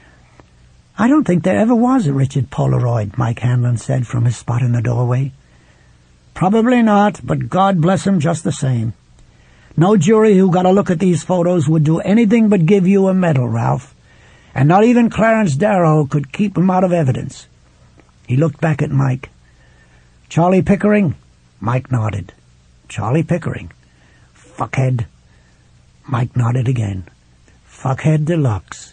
"I don't think there ever was a Richard Polaroid," Mike Hanlon said from his spot in the doorway. "Probably not, but God bless him just the same. No jury who got a look at these photos would do anything but give you a medal, Ralph, and not even Clarence Darrow could keep him out of evidence." He looked back at Mike. "Charlie Pickering?" Mike nodded. "Charlie Pickering. Fuckhead." Mike nodded again. "Fuckhead deluxe."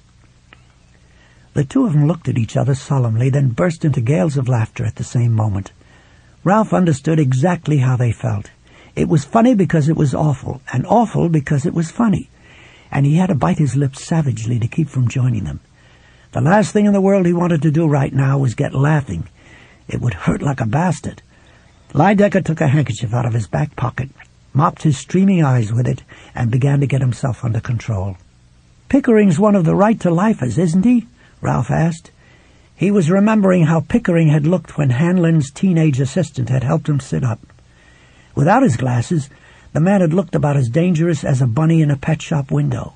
The two of them looked at each other solemnly, then burst into gales of laughter at the same moment. Ralph understood exactly how they felt. It was funny because it was awful, and awful because it was funny, and he had to bite his lips savagely to keep from joining them. The last thing in the world he wanted to do right now was get laughing. It would hurt like a bastard. Lydecker took a handkerchief out of his back pocket, mopped his streaming eyes with it, and began to get himself under control. "Pickering's one of the right-to-lifers, isn't he?" Ralph asked. He was remembering how Pickering had looked when Hanlon's teenage assistant had helped him sit up. Without his glasses, the man had looked about as dangerous as a bunny in a pet shop window.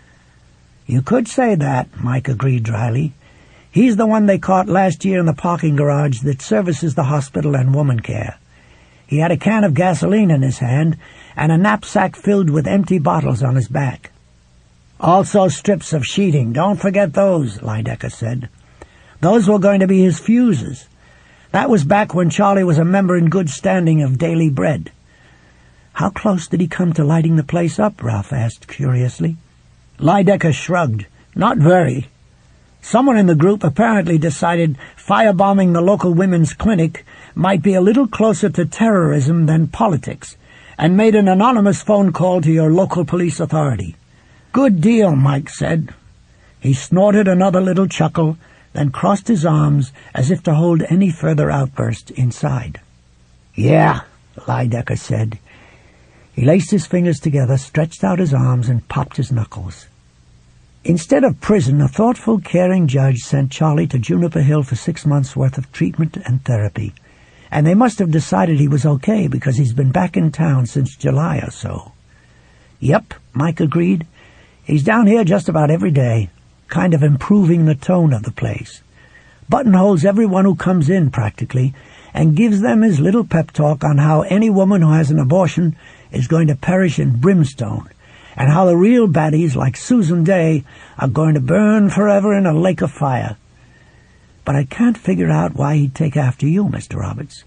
"You could say that," Mike agreed dryly. "He's the one they caught last year in the parking garage that services the hospital and woman care. He had a can of gasoline in his hand and a knapsack filled with empty bottles on his back. Also strips of sheeting. Don't forget those," Lydecker said. "Those were going to be his fuses. That was back when Charlie was a member in good standing of Daily Bread." "How close did he come to lighting the place up?" Ralph asked curiously. Lydecker shrugged. "Not very. Someone in the group apparently decided firebombing the local women's clinic might be a little closer to terrorism than politics, and made an anonymous phone call to your local police authority." "Good deal," Mike said. He snorted another little chuckle, then crossed his arms as if to hold any further outburst inside. "Yeah," Lydecker said. He laced his fingers together, stretched out his arms, and popped his knuckles. Instead of prison, a thoughtful, caring judge sent Charlie to Juniper Hill for 6 months' worth of treatment and therapy, and they must have decided he was okay because he's been back in town since July or so. "Yep," Mike agreed. "He's down here just about every day, kind of improving the tone of the place. Buttonholes everyone who comes in, practically, and gives them his little pep talk on how any woman who has an abortion is going to perish in brimstone, and how the real baddies, like Susan Day, are going to burn forever in a lake of fire. But I can't figure out why he'd take after you, Mr. Roberts."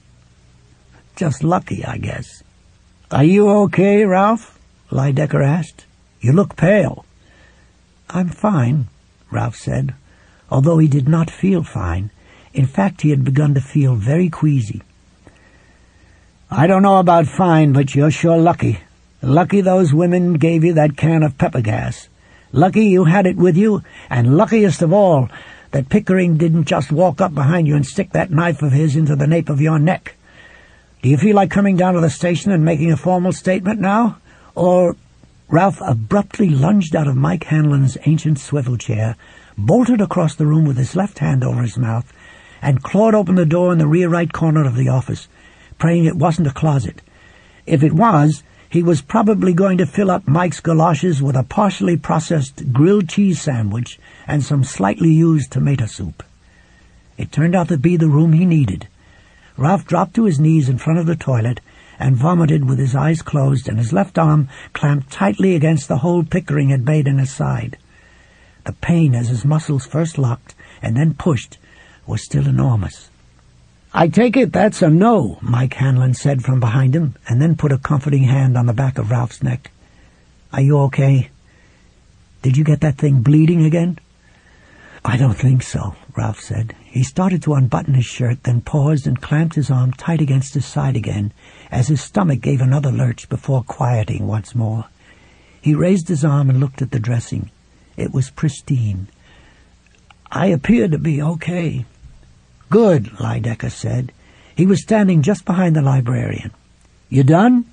"Just lucky, I guess." "Are you okay, Ralph?" Lydecker asked. "You look pale." "I'm fine," Ralph said, although he did not feel fine. In fact, he had begun to feel very queasy. "I don't know about fine, but you're sure lucky. Lucky those women gave you that can of pepper gas. Lucky you had it with you, and luckiest of all that Pickering didn't just walk up behind you and stick that knife of his into the nape of your neck. Do you feel like coming down to the station and making a formal statement now? Or—" Ralph abruptly lunged out of Mike Hanlon's ancient swivel chair, bolted across the room with his left hand over his mouth, and clawed open the door in the rear right corner of the office, praying it wasn't a closet. If it was, he was probably going to fill up Mike's galoshes with a partially processed grilled cheese sandwich and some slightly used tomato soup. It turned out to be the room he needed. Ralph dropped to his knees in front of the toilet and vomited with his eyes closed and his left arm clamped tightly against the hole Pickering had made in his side. The pain as his muscles first locked and then pushed was still enormous. "I take it that's a no," Mike Hanlon said from behind him, and then put a comforting hand on the back of Ralph's neck. "Are you okay? Did you get that thing bleeding again?" "I don't think so," Ralph said. He started to unbutton his shirt, then paused and clamped his arm tight against his side again, as his stomach gave another lurch before quieting once more. He raised his arm and looked at the dressing. It was pristine. "I appear to be okay." "Good," Lydecker said. He was standing just behind the librarian. "You done?"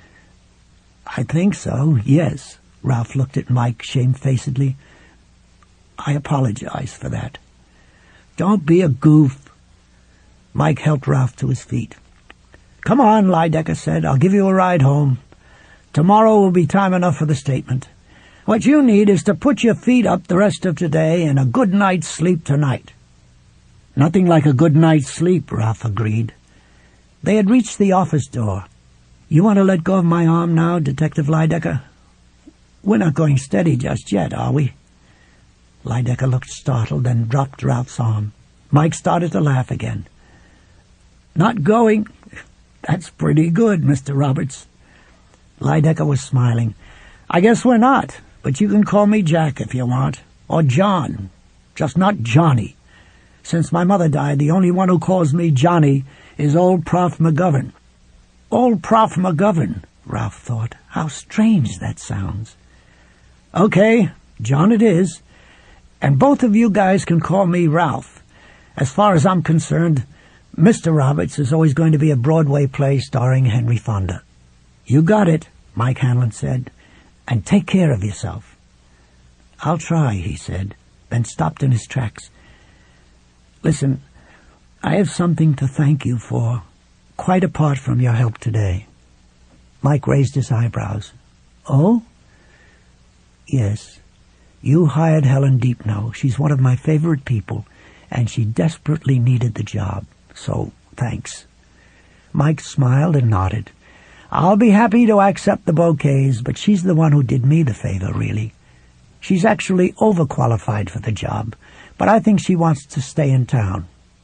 "I think so, yes." Ralph looked at Mike shamefacedly. "I apologize for that." "Don't be a goof." Mike helped Ralph to his feet. "Come on," Lydecker said. "I'll give you a ride home. Tomorrow will be time enough for the statement. What you need is to put your feet up the rest of today and a good night's sleep tonight." "Nothing like a good night's sleep," Ralph agreed. They had reached the office door. "You want to let go of my arm now, Detective Lydecker? We're not going steady just yet, are we?" Lydecker looked startled and dropped Ralph's arm. Mike started to laugh again. "Not going? That's pretty good, Mr. Roberts." Lydecker was smiling. "I guess we're not, but you can call me Jack if you want. Or John. Just not Johnny. Since my mother died, the only one who calls me Johnny is old Prof. McGovern." "Old Prof. McGovern," Ralph thought. How strange that sounds. "Okay, John it is. And both of you guys can call me Ralph. As far as I'm concerned, Mr. Roberts is always going to be a Broadway play starring Henry Fonda." "You got it," Mike Hanlon said. "And take care of yourself." "I'll try," he said, then stopped in his tracks. "Listen, I have something to thank you for, quite apart from your help today." Mike raised his eyebrows. "Oh?" "Yes. You hired Helen Deepno. She's one of my favorite people, and she desperately needed the job. So, thanks." Mike smiled and nodded. "I'll be happy to accept the bouquets, but she's the one who did me the favor, really. She's actually overqualified for the job, but I think she wants to stay in town."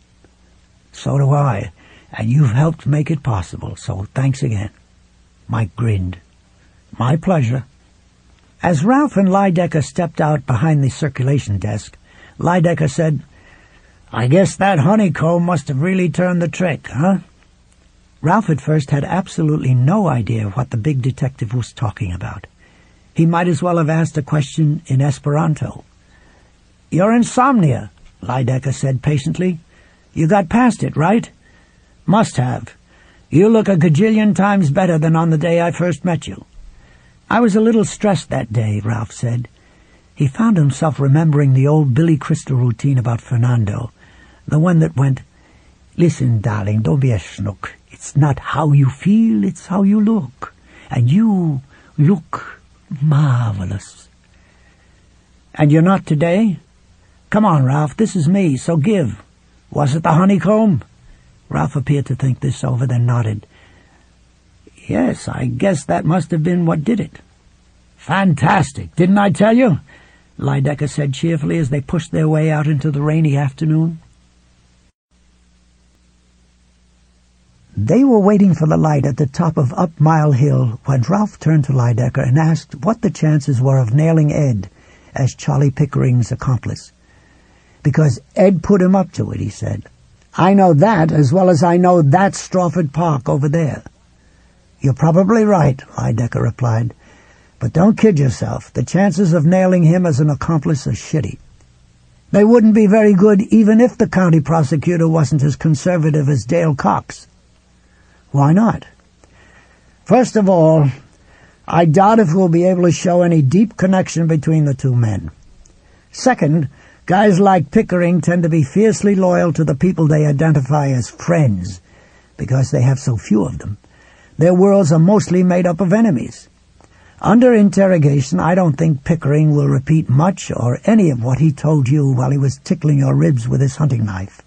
"So do I, and you've helped make it possible, so thanks again." Mike grinned. "My pleasure." As Ralph and Lydecker stepped out behind the circulation desk, Lydecker said, "I guess that honeycomb must have really turned the trick, huh?" Ralph at first had absolutely no idea what the big detective was talking about. He might as well have asked a question in Esperanto. "Your insomnia," Lydecker said patiently. "You got past it, right?" "Must have. You look a gajillion times better than on the day I first met you." "I was a little stressed that day," Ralph said. He found himself remembering the old Billy Crystal routine about Fernando, the one that went, "Listen, darling, don't be a schnook. It's not how you feel, it's how you look. And you look marvelous." "And you're not today? Come on, Ralph, this is me, so give. Was it the honeycomb?" Ralph appeared to think this over, then nodded. "Yes, I guess that must have been what did it." "Fantastic! Didn't I tell you?" Lydecker said cheerfully as they pushed their way out into the rainy afternoon. They were waiting for the light at the top of Up Mile Hill when Ralph turned to Lydecker and asked what the chances were of nailing Ed as Charlie Pickering's accomplice. "Because Ed put him up to it," he said. I know that as well as I know that Strawford Park over there. You're probably right, Lydecker replied. But don't kid yourself. The chances of nailing him as an accomplice are shitty. They wouldn't be very good even if the county prosecutor wasn't as conservative as Dale Cox. Why not? First of all, I doubt if we'll be able to show any deep connection between the two men. Second, guys like Pickering tend to be fiercely loyal to the people they identify as friends, because they have so few of them. Their worlds are mostly made up of enemies. Under interrogation, I don't think Pickering will repeat much or any of what he told you while he was tickling your ribs with his hunting knife.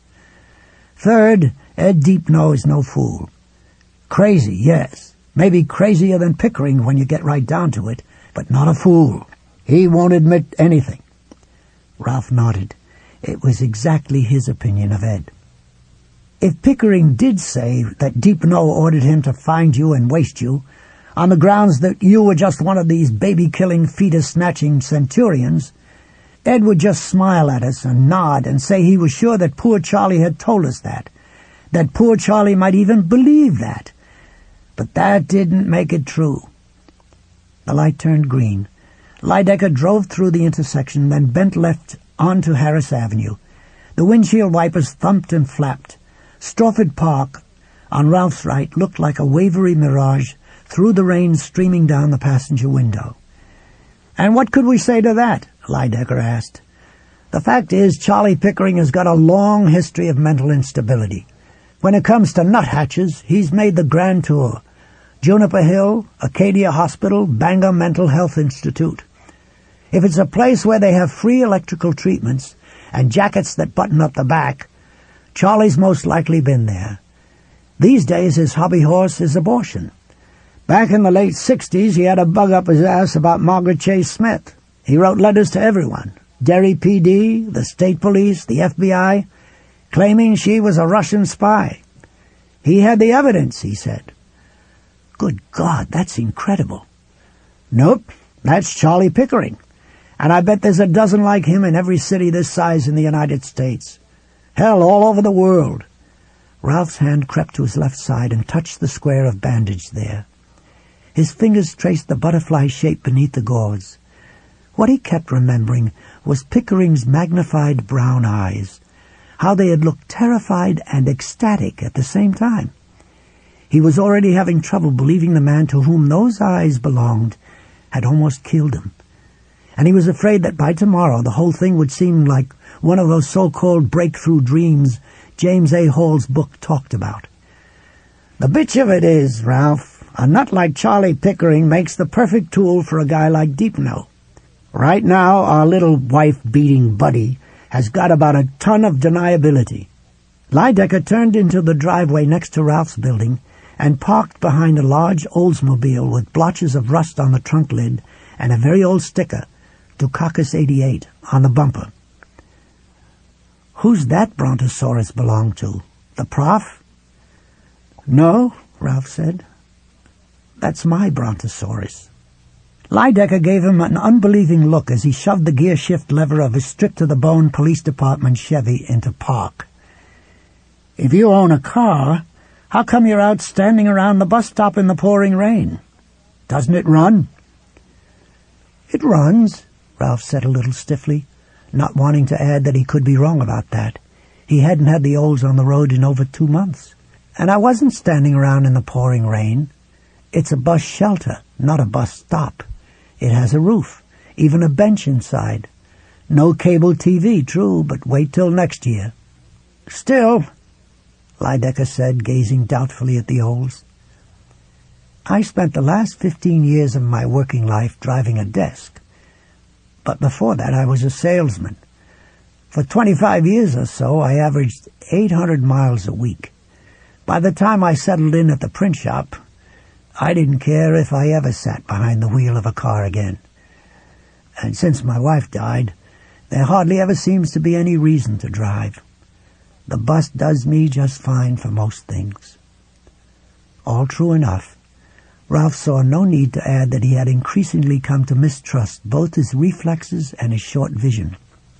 Third, Ed Deepno is no fool. Crazy, yes. Maybe crazier than Pickering when you get right down to it, but not a fool. He won't admit anything. Ralph nodded. It was exactly his opinion of Ed. If Pickering did say that Deepno ordered him to find you and waste you, on the grounds that you were just one of these baby-killing, fetus-snatching centurions, Ed would just smile at us and nod and say he was sure that poor Charlie had told us that poor Charlie might even believe that. But that didn't make it true. The light turned green. Lydecker drove through the intersection, then bent left onto Harris Avenue. The windshield wipers thumped and flapped. Strawford Park, on Ralph's right, looked like a wavery mirage through the rain streaming down the passenger window. And what could we say to that? Lydecker asked. The fact is, Charlie Pickering has got a long history of mental instability. When it comes to nuthatches, he's made the grand tour. Juniper Hill, Acadia Hospital, Bangor Mental Health Institute. If it's a place where they have free electrical treatments and jackets that button up the back, Charlie's most likely been there. These days his hobby horse is abortion. Back in the late 60s, he had a bug up his ass about Margaret Chase Smith. He wrote letters to everyone, Derry PD, the state police, the FBI, claiming she was a Russian spy. He had the evidence, he said. Good God, that's incredible. Nope, that's Charlie Pickering. And I bet there's a dozen like him in every city this size in the United States. Hell, all over the world. Ralph's hand crept to his left side and touched the square of bandage there. His fingers traced the butterfly shape beneath the gauze. What he kept remembering was Pickering's magnified brown eyes, how they had looked terrified and ecstatic at the same time. He was already having trouble believing the man to whom those eyes belonged had almost killed him. And he was afraid that by tomorrow the whole thing would seem like one of those so-called breakthrough dreams James A. Hall's book talked about. The bitch of it is, Ralph, a nut like Charlie Pickering makes the perfect tool for a guy like Deepno. Right now, our little wife-beating buddy has got about a ton of deniability. Lydecker turned into the driveway next to Ralph's building and parked behind a large Oldsmobile with blotches of rust on the trunk lid and a very old sticker, Dukakis 88, on the bumper. Who's that Brontosaurus belong to? The Prof? No, Ralph said. That's my Brontosaurus. Lydecker gave him an unbelieving look as he shoved the gear shift lever of his stripped-to-the-bone police department Chevy into park. If you own a car, how come you're out standing around the bus stop in the pouring rain? Doesn't it run? It runs, Ralph said a little stiffly, not wanting to add that he could be wrong about that. He hadn't had the Olds on the road in over 2 months. And I wasn't standing around in the pouring rain. It's a bus shelter, not a bus stop. It has a roof, even a bench inside. No cable TV, true, but wait till next year. Still, Lydecker said, gazing doubtfully at the Olds, I spent the last 15 years of my working life driving a desk. But before that, I was a salesman. For 25 years or so, I averaged 800 miles a week. By the time I settled in at the print shop, I didn't care if I ever sat behind the wheel of a car again. And since my wife died, there hardly ever seems to be any reason to drive. The bus does me just fine for most things. All true enough. Ralph saw no need to add that he had increasingly come to mistrust both his reflexes and his short vision.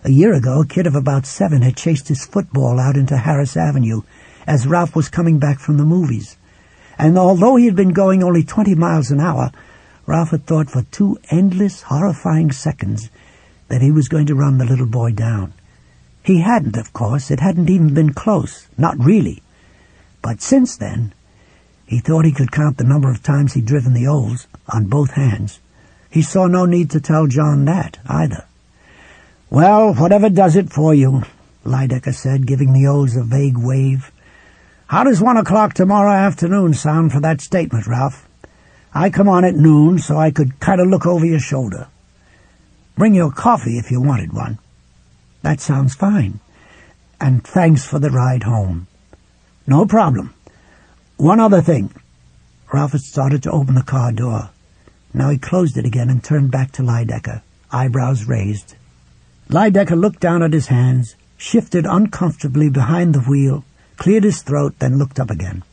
A year ago, a kid of about 7 had chased his football out into Harris Avenue as Ralph was coming back from the movies. And although he had been going only 20 miles an hour, Ralph had thought for 2 endless, horrifying seconds that he was going to run the little boy down. He hadn't, of course. It hadn't even been close. Not really. But since then, he thought he could count the number of times he'd driven the Olds on both hands. He saw no need to tell John that, either. "Well, whatever does it for you," Lydecker said, giving the Olds a vague wave. "How does 1 o'clock tomorrow afternoon sound for that statement, Ralph? I come on at noon so I could kind of look over your shoulder. Bring your coffee if you wanted one." "That sounds fine. And thanks for the ride home." "No problem. One other thing." Ralph had started to open the car door. Now he closed it again and turned back to Lydecker, eyebrows raised. Lydecker looked down at his hands, shifted uncomfortably behind the wheel, cleared his throat, then looked up again.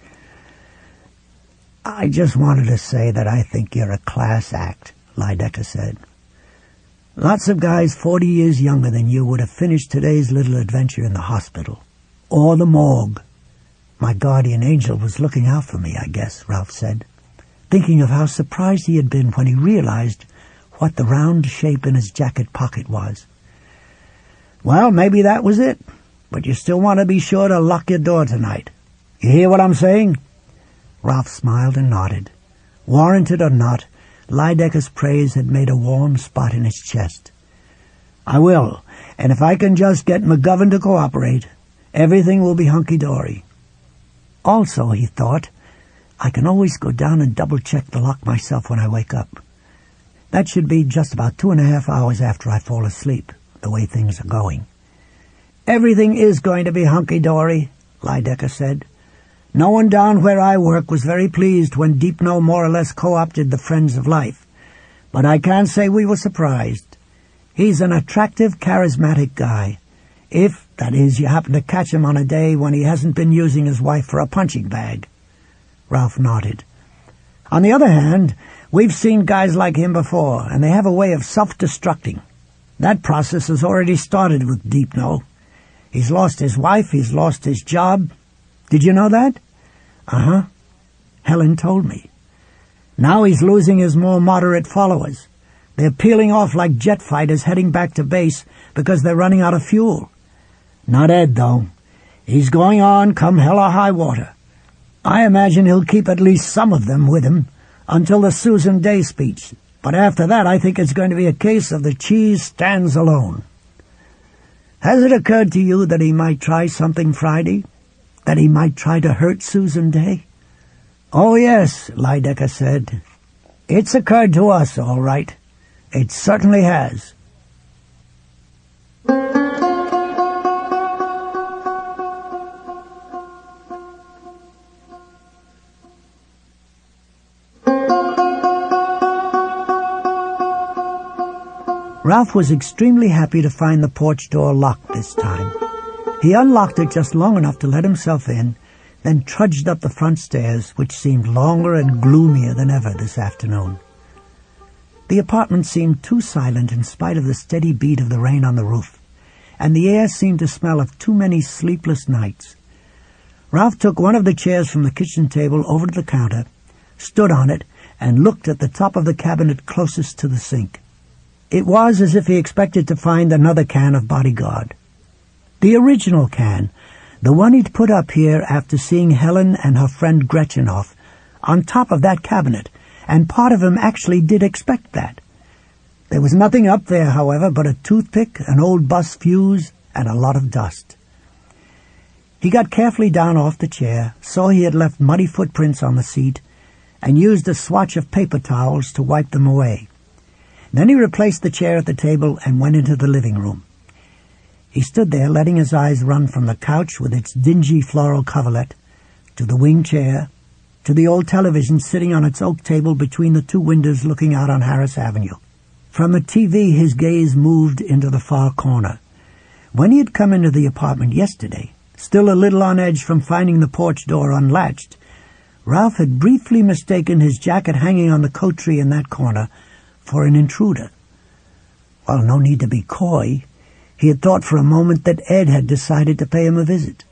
"I just wanted to say that I think you're a class act," Lydecker said. "Lots of guys 40 years younger than you would have finished today's little adventure in the hospital. Or the morgue." "My guardian angel was looking out for me, I guess," Ralph said, thinking of how surprised he had been when he realized what the round shape in his jacket pocket was. "Well, maybe that was it, but you still want to be sure to lock your door tonight. You hear what I'm saying?" Ralph smiled and nodded. Warranted or not, Lydecker's praise had made a warm spot in his chest. "I will, and if I can just get McGovern to cooperate, everything will be hunky-dory. Also," he thought, "I can always go down and double-check the lock myself when I wake up. That should be just about 2.5 hours after I fall asleep, the way things are going." "Everything is going to be hunky-dory," Lydecker said. "No one down where I work was very pleased when Deepno more or less co-opted the Friends of Life, but I can't say we were surprised. He's an attractive, charismatic guy, if, that is, you happen to catch him on a day when he hasn't been using his wife for a punching bag." Ralph nodded. "On the other hand, we've seen guys like him before, and they have a way of self-destructing. That process has already started with Deepno. He's lost his wife, he's lost his job. Did you know that?" "Uh-huh. Helen told me. Now he's losing his more moderate followers. They're peeling off like jet fighters heading back to base because they're running out of fuel. Not Ed, though. He's going on come hell or high water. I imagine he'll keep at least some of them with him until the Susan Day speech, but after that I think it's going to be a case of the cheese stands alone. Has it occurred to you that he might try something Friday? That he might try to hurt Susan Day?" "Oh, yes," Lydecker said. "It's occurred to us, all right. It certainly has." Ralph was extremely happy to find the porch door locked this time. He unlocked it just long enough to let himself in, then trudged up the front stairs, which seemed longer and gloomier than ever this afternoon. The apartment seemed too silent in spite of the steady beat of the rain on the roof, and the air seemed to smell of too many sleepless nights. Ralph took one of the chairs from the kitchen table over to the counter, stood on it, and looked at the top of the cabinet closest to the sink. It was as if he expected to find another can of Bodyguard. The original can, the one he'd put up here after seeing Helen and her friend Gretchen off, on top of that cabinet, and part of him actually did expect that. There was nothing up there, however, but a toothpick, an old bus fuse, and a lot of dust. He got carefully down off the chair, saw he had left muddy footprints on the seat, and used a swatch of paper towels to wipe them away. Then he replaced the chair at the table and went into the living room. He stood there, letting his eyes run from the couch with its dingy floral coverlet, to the wing chair, to the old television sitting on its oak table between the 2 windows looking out on Harris Avenue. From the TV his gaze moved into the far corner. When he had come into the apartment yesterday, still a little on edge from finding the porch door unlatched, Ralph had briefly mistaken his jacket hanging on the coat tree in that corner for an intruder. Well, no need to be coy. He had thought for a moment that Ed had decided to pay him a visit.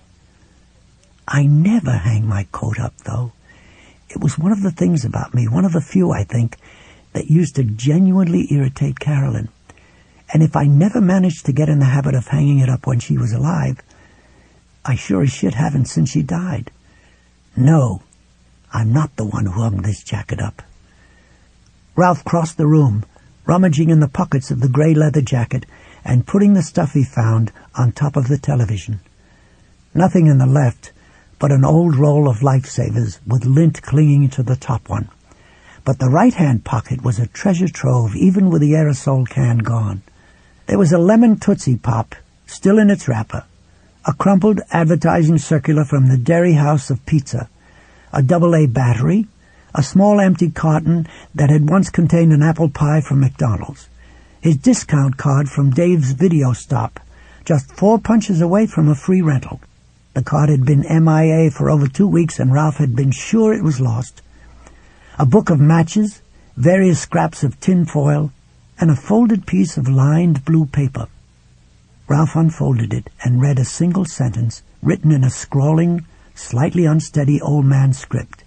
I never hang my coat up, though. It was one of the things about me, one of the few, I think, that used to genuinely irritate Carolyn. And if I never managed to get in the habit of hanging it up when she was alive, I sure as shit haven't since she died. No, I'm not the one who hung this jacket up. Ralph crossed the room, rummaging in the pockets of the gray leather jacket and putting the stuff he found on top of the television. Nothing in the left but an old roll of lifesavers with lint clinging to the top one. But the right-hand pocket was a treasure trove, even with the aerosol can gone. There was a lemon Tootsie Pop, still in its wrapper, a crumpled advertising circular from the Dairy House of Pizza, a AA battery, a small empty carton that had once contained an apple pie from McDonald's, his discount card from Dave's Video Stop, just 4 punches away from a free rental. The card had been MIA for over 2 weeks, and Ralph had been sure it was lost. A book of matches, various scraps of tin foil, and a folded piece of lined blue paper. Ralph unfolded it and read a single sentence written in a scrawling, slightly unsteady old man script.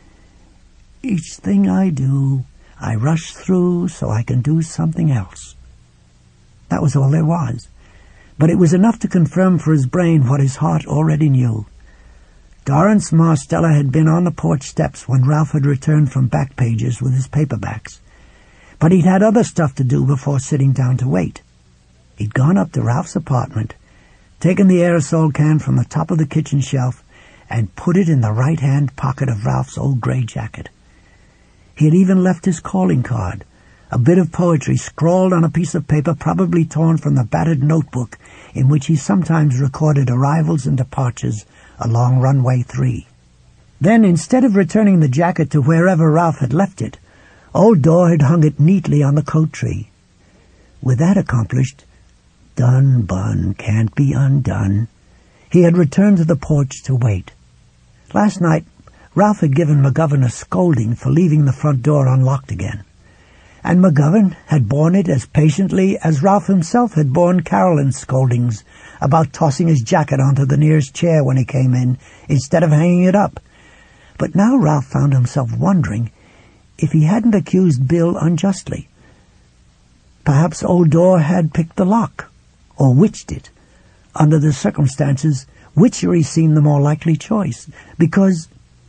Each thing I do, I rush through so I can do something else. That was all there was, but it was enough to confirm for his brain what his heart already knew. Dorrance Marstella had been on the porch steps when Ralph had returned from Back Pages with his paperbacks, but he'd had other stuff to do before sitting down to wait. He'd gone up to Ralph's apartment, taken the aerosol can from the top of the kitchen shelf, and put it in the right-hand pocket of Ralph's old gray jacket. He had even left his calling card, a bit of poetry scrawled on a piece of paper probably torn from the battered notebook in which he sometimes recorded arrivals and departures along Runway 3. Then, instead of returning the jacket to wherever Ralph had left it, old Dorr had hung it neatly on the coat tree. With that accomplished, done bun can't be undone, he had returned to the porch to wait. Last night, Ralph had given McGovern a scolding for leaving the front door unlocked again, and McGovern had borne it as patiently as Ralph himself had borne Carolyn's scoldings about tossing his jacket onto the nearest chair when he came in, instead of hanging it up. But now Ralph found himself wondering if he hadn't accused Bill unjustly. Perhaps old Dorr had picked the lock, or witched it. Under the circumstances, witchery seemed the more likely choice, because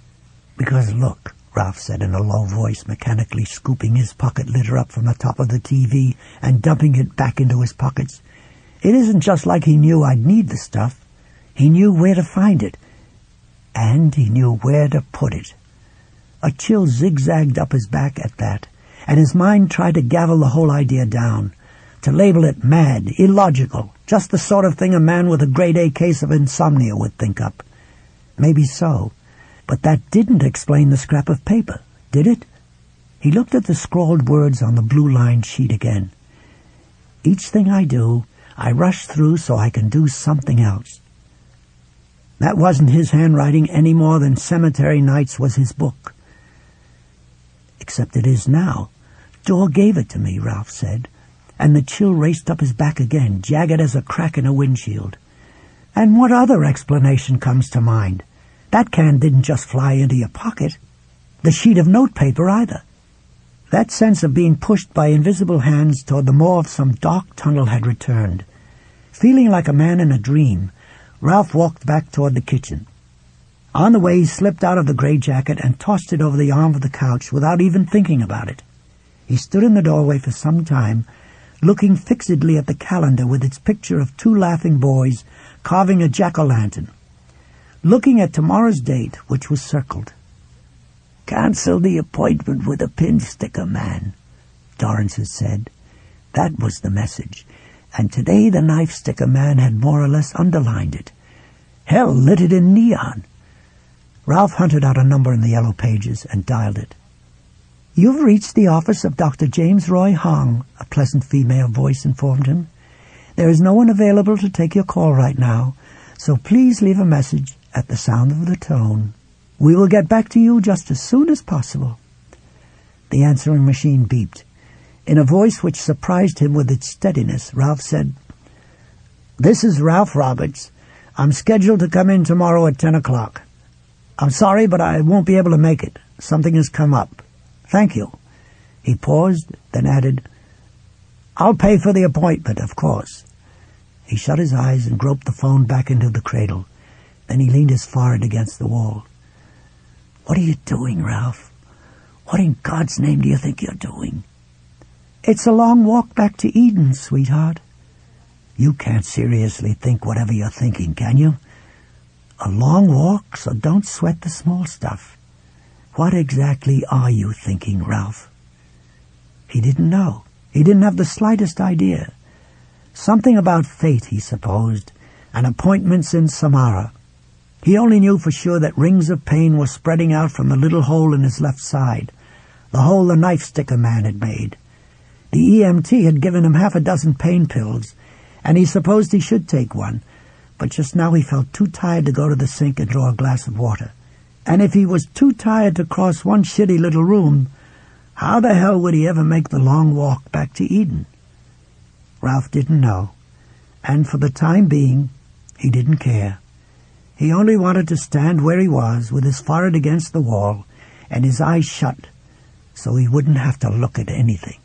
look, Ralph said in a low voice, mechanically scooping his pocket litter up from the top of the TV and dumping it back into his pockets. It isn't just like he knew I'd need the stuff. He knew where to find it, and he knew where to put it. A chill zigzagged up his back at that, and his mind tried to gavel the whole idea down, to label it mad, illogical, just the sort of thing a man with a grade A case of insomnia would think up. Maybe so, but that didn't explain the scrap of paper, did it? He looked at the scrawled words on the blue-lined sheet again. Each thing I do, I rush through so I can do something else. That wasn't his handwriting any more than Cemetery Nights was his book. Except it is now. Dorr gave it to me, Ralph said, and the chill raced up his back again, jagged as a crack in a windshield. And what other explanation comes to mind? That can didn't just fly into your pocket. The sheet of notepaper either. That sense of being pushed by invisible hands toward the maw of some dark tunnel had returned. Feeling like a man in a dream, Ralph walked back toward the kitchen. On the way, he slipped out of the gray jacket and tossed it over the arm of the couch without even thinking about it. He stood in the doorway for some time, looking fixedly at the calendar with its picture of 2 laughing boys carving a jack-o'-lantern, looking at tomorrow's date, which was circled. "Cancel the appointment with a pin sticker man," Dorrance had said. That was the message, and today the knife sticker man had more or less underlined it. Hell, lit it in neon. Ralph hunted out a number in the yellow pages and dialed it. "You've reached the office of Dr. James Roy Hong," a pleasant female voice informed him. "There is no one available to take your call right now, so please leave a message at the sound of the tone. We will get back to you just as soon as possible." The answering machine beeped. In a voice which surprised him with its steadiness, Ralph said, "This is Ralph Roberts. I'm scheduled to come in tomorrow at 10 o'clock. I'm sorry, but I won't be able to make it. Something has come up. Thank you." He paused, then added, "I'll pay for the appointment, of course." He shut his eyes and groped the phone back into the cradle. Then he leaned his forehead against the wall. "What are you doing, Ralph? What in God's name do you think you're doing?" "It's a long walk back to Eden, sweetheart." "You can't seriously think whatever you're thinking, can you? A long walk, so don't sweat the small stuff. What exactly are you thinking, Ralph?" He didn't know. He didn't have the slightest idea. Something about fate, he supposed, and appointments in Samara. He only knew for sure that rings of pain were spreading out from the little hole in his left side, the hole the knife-sticker man had made. The EMT had given him 6 pain pills, and he supposed he should take one, but just now he felt too tired to go to the sink and draw a glass of water. And if he was too tired to cross one shitty little room, how the hell would he ever make the long walk back to Eden? Ralph didn't know, and for the time being, he didn't care. He only wanted to stand where he was, with his forehead against the wall and his eyes shut, so he wouldn't have to look at anything.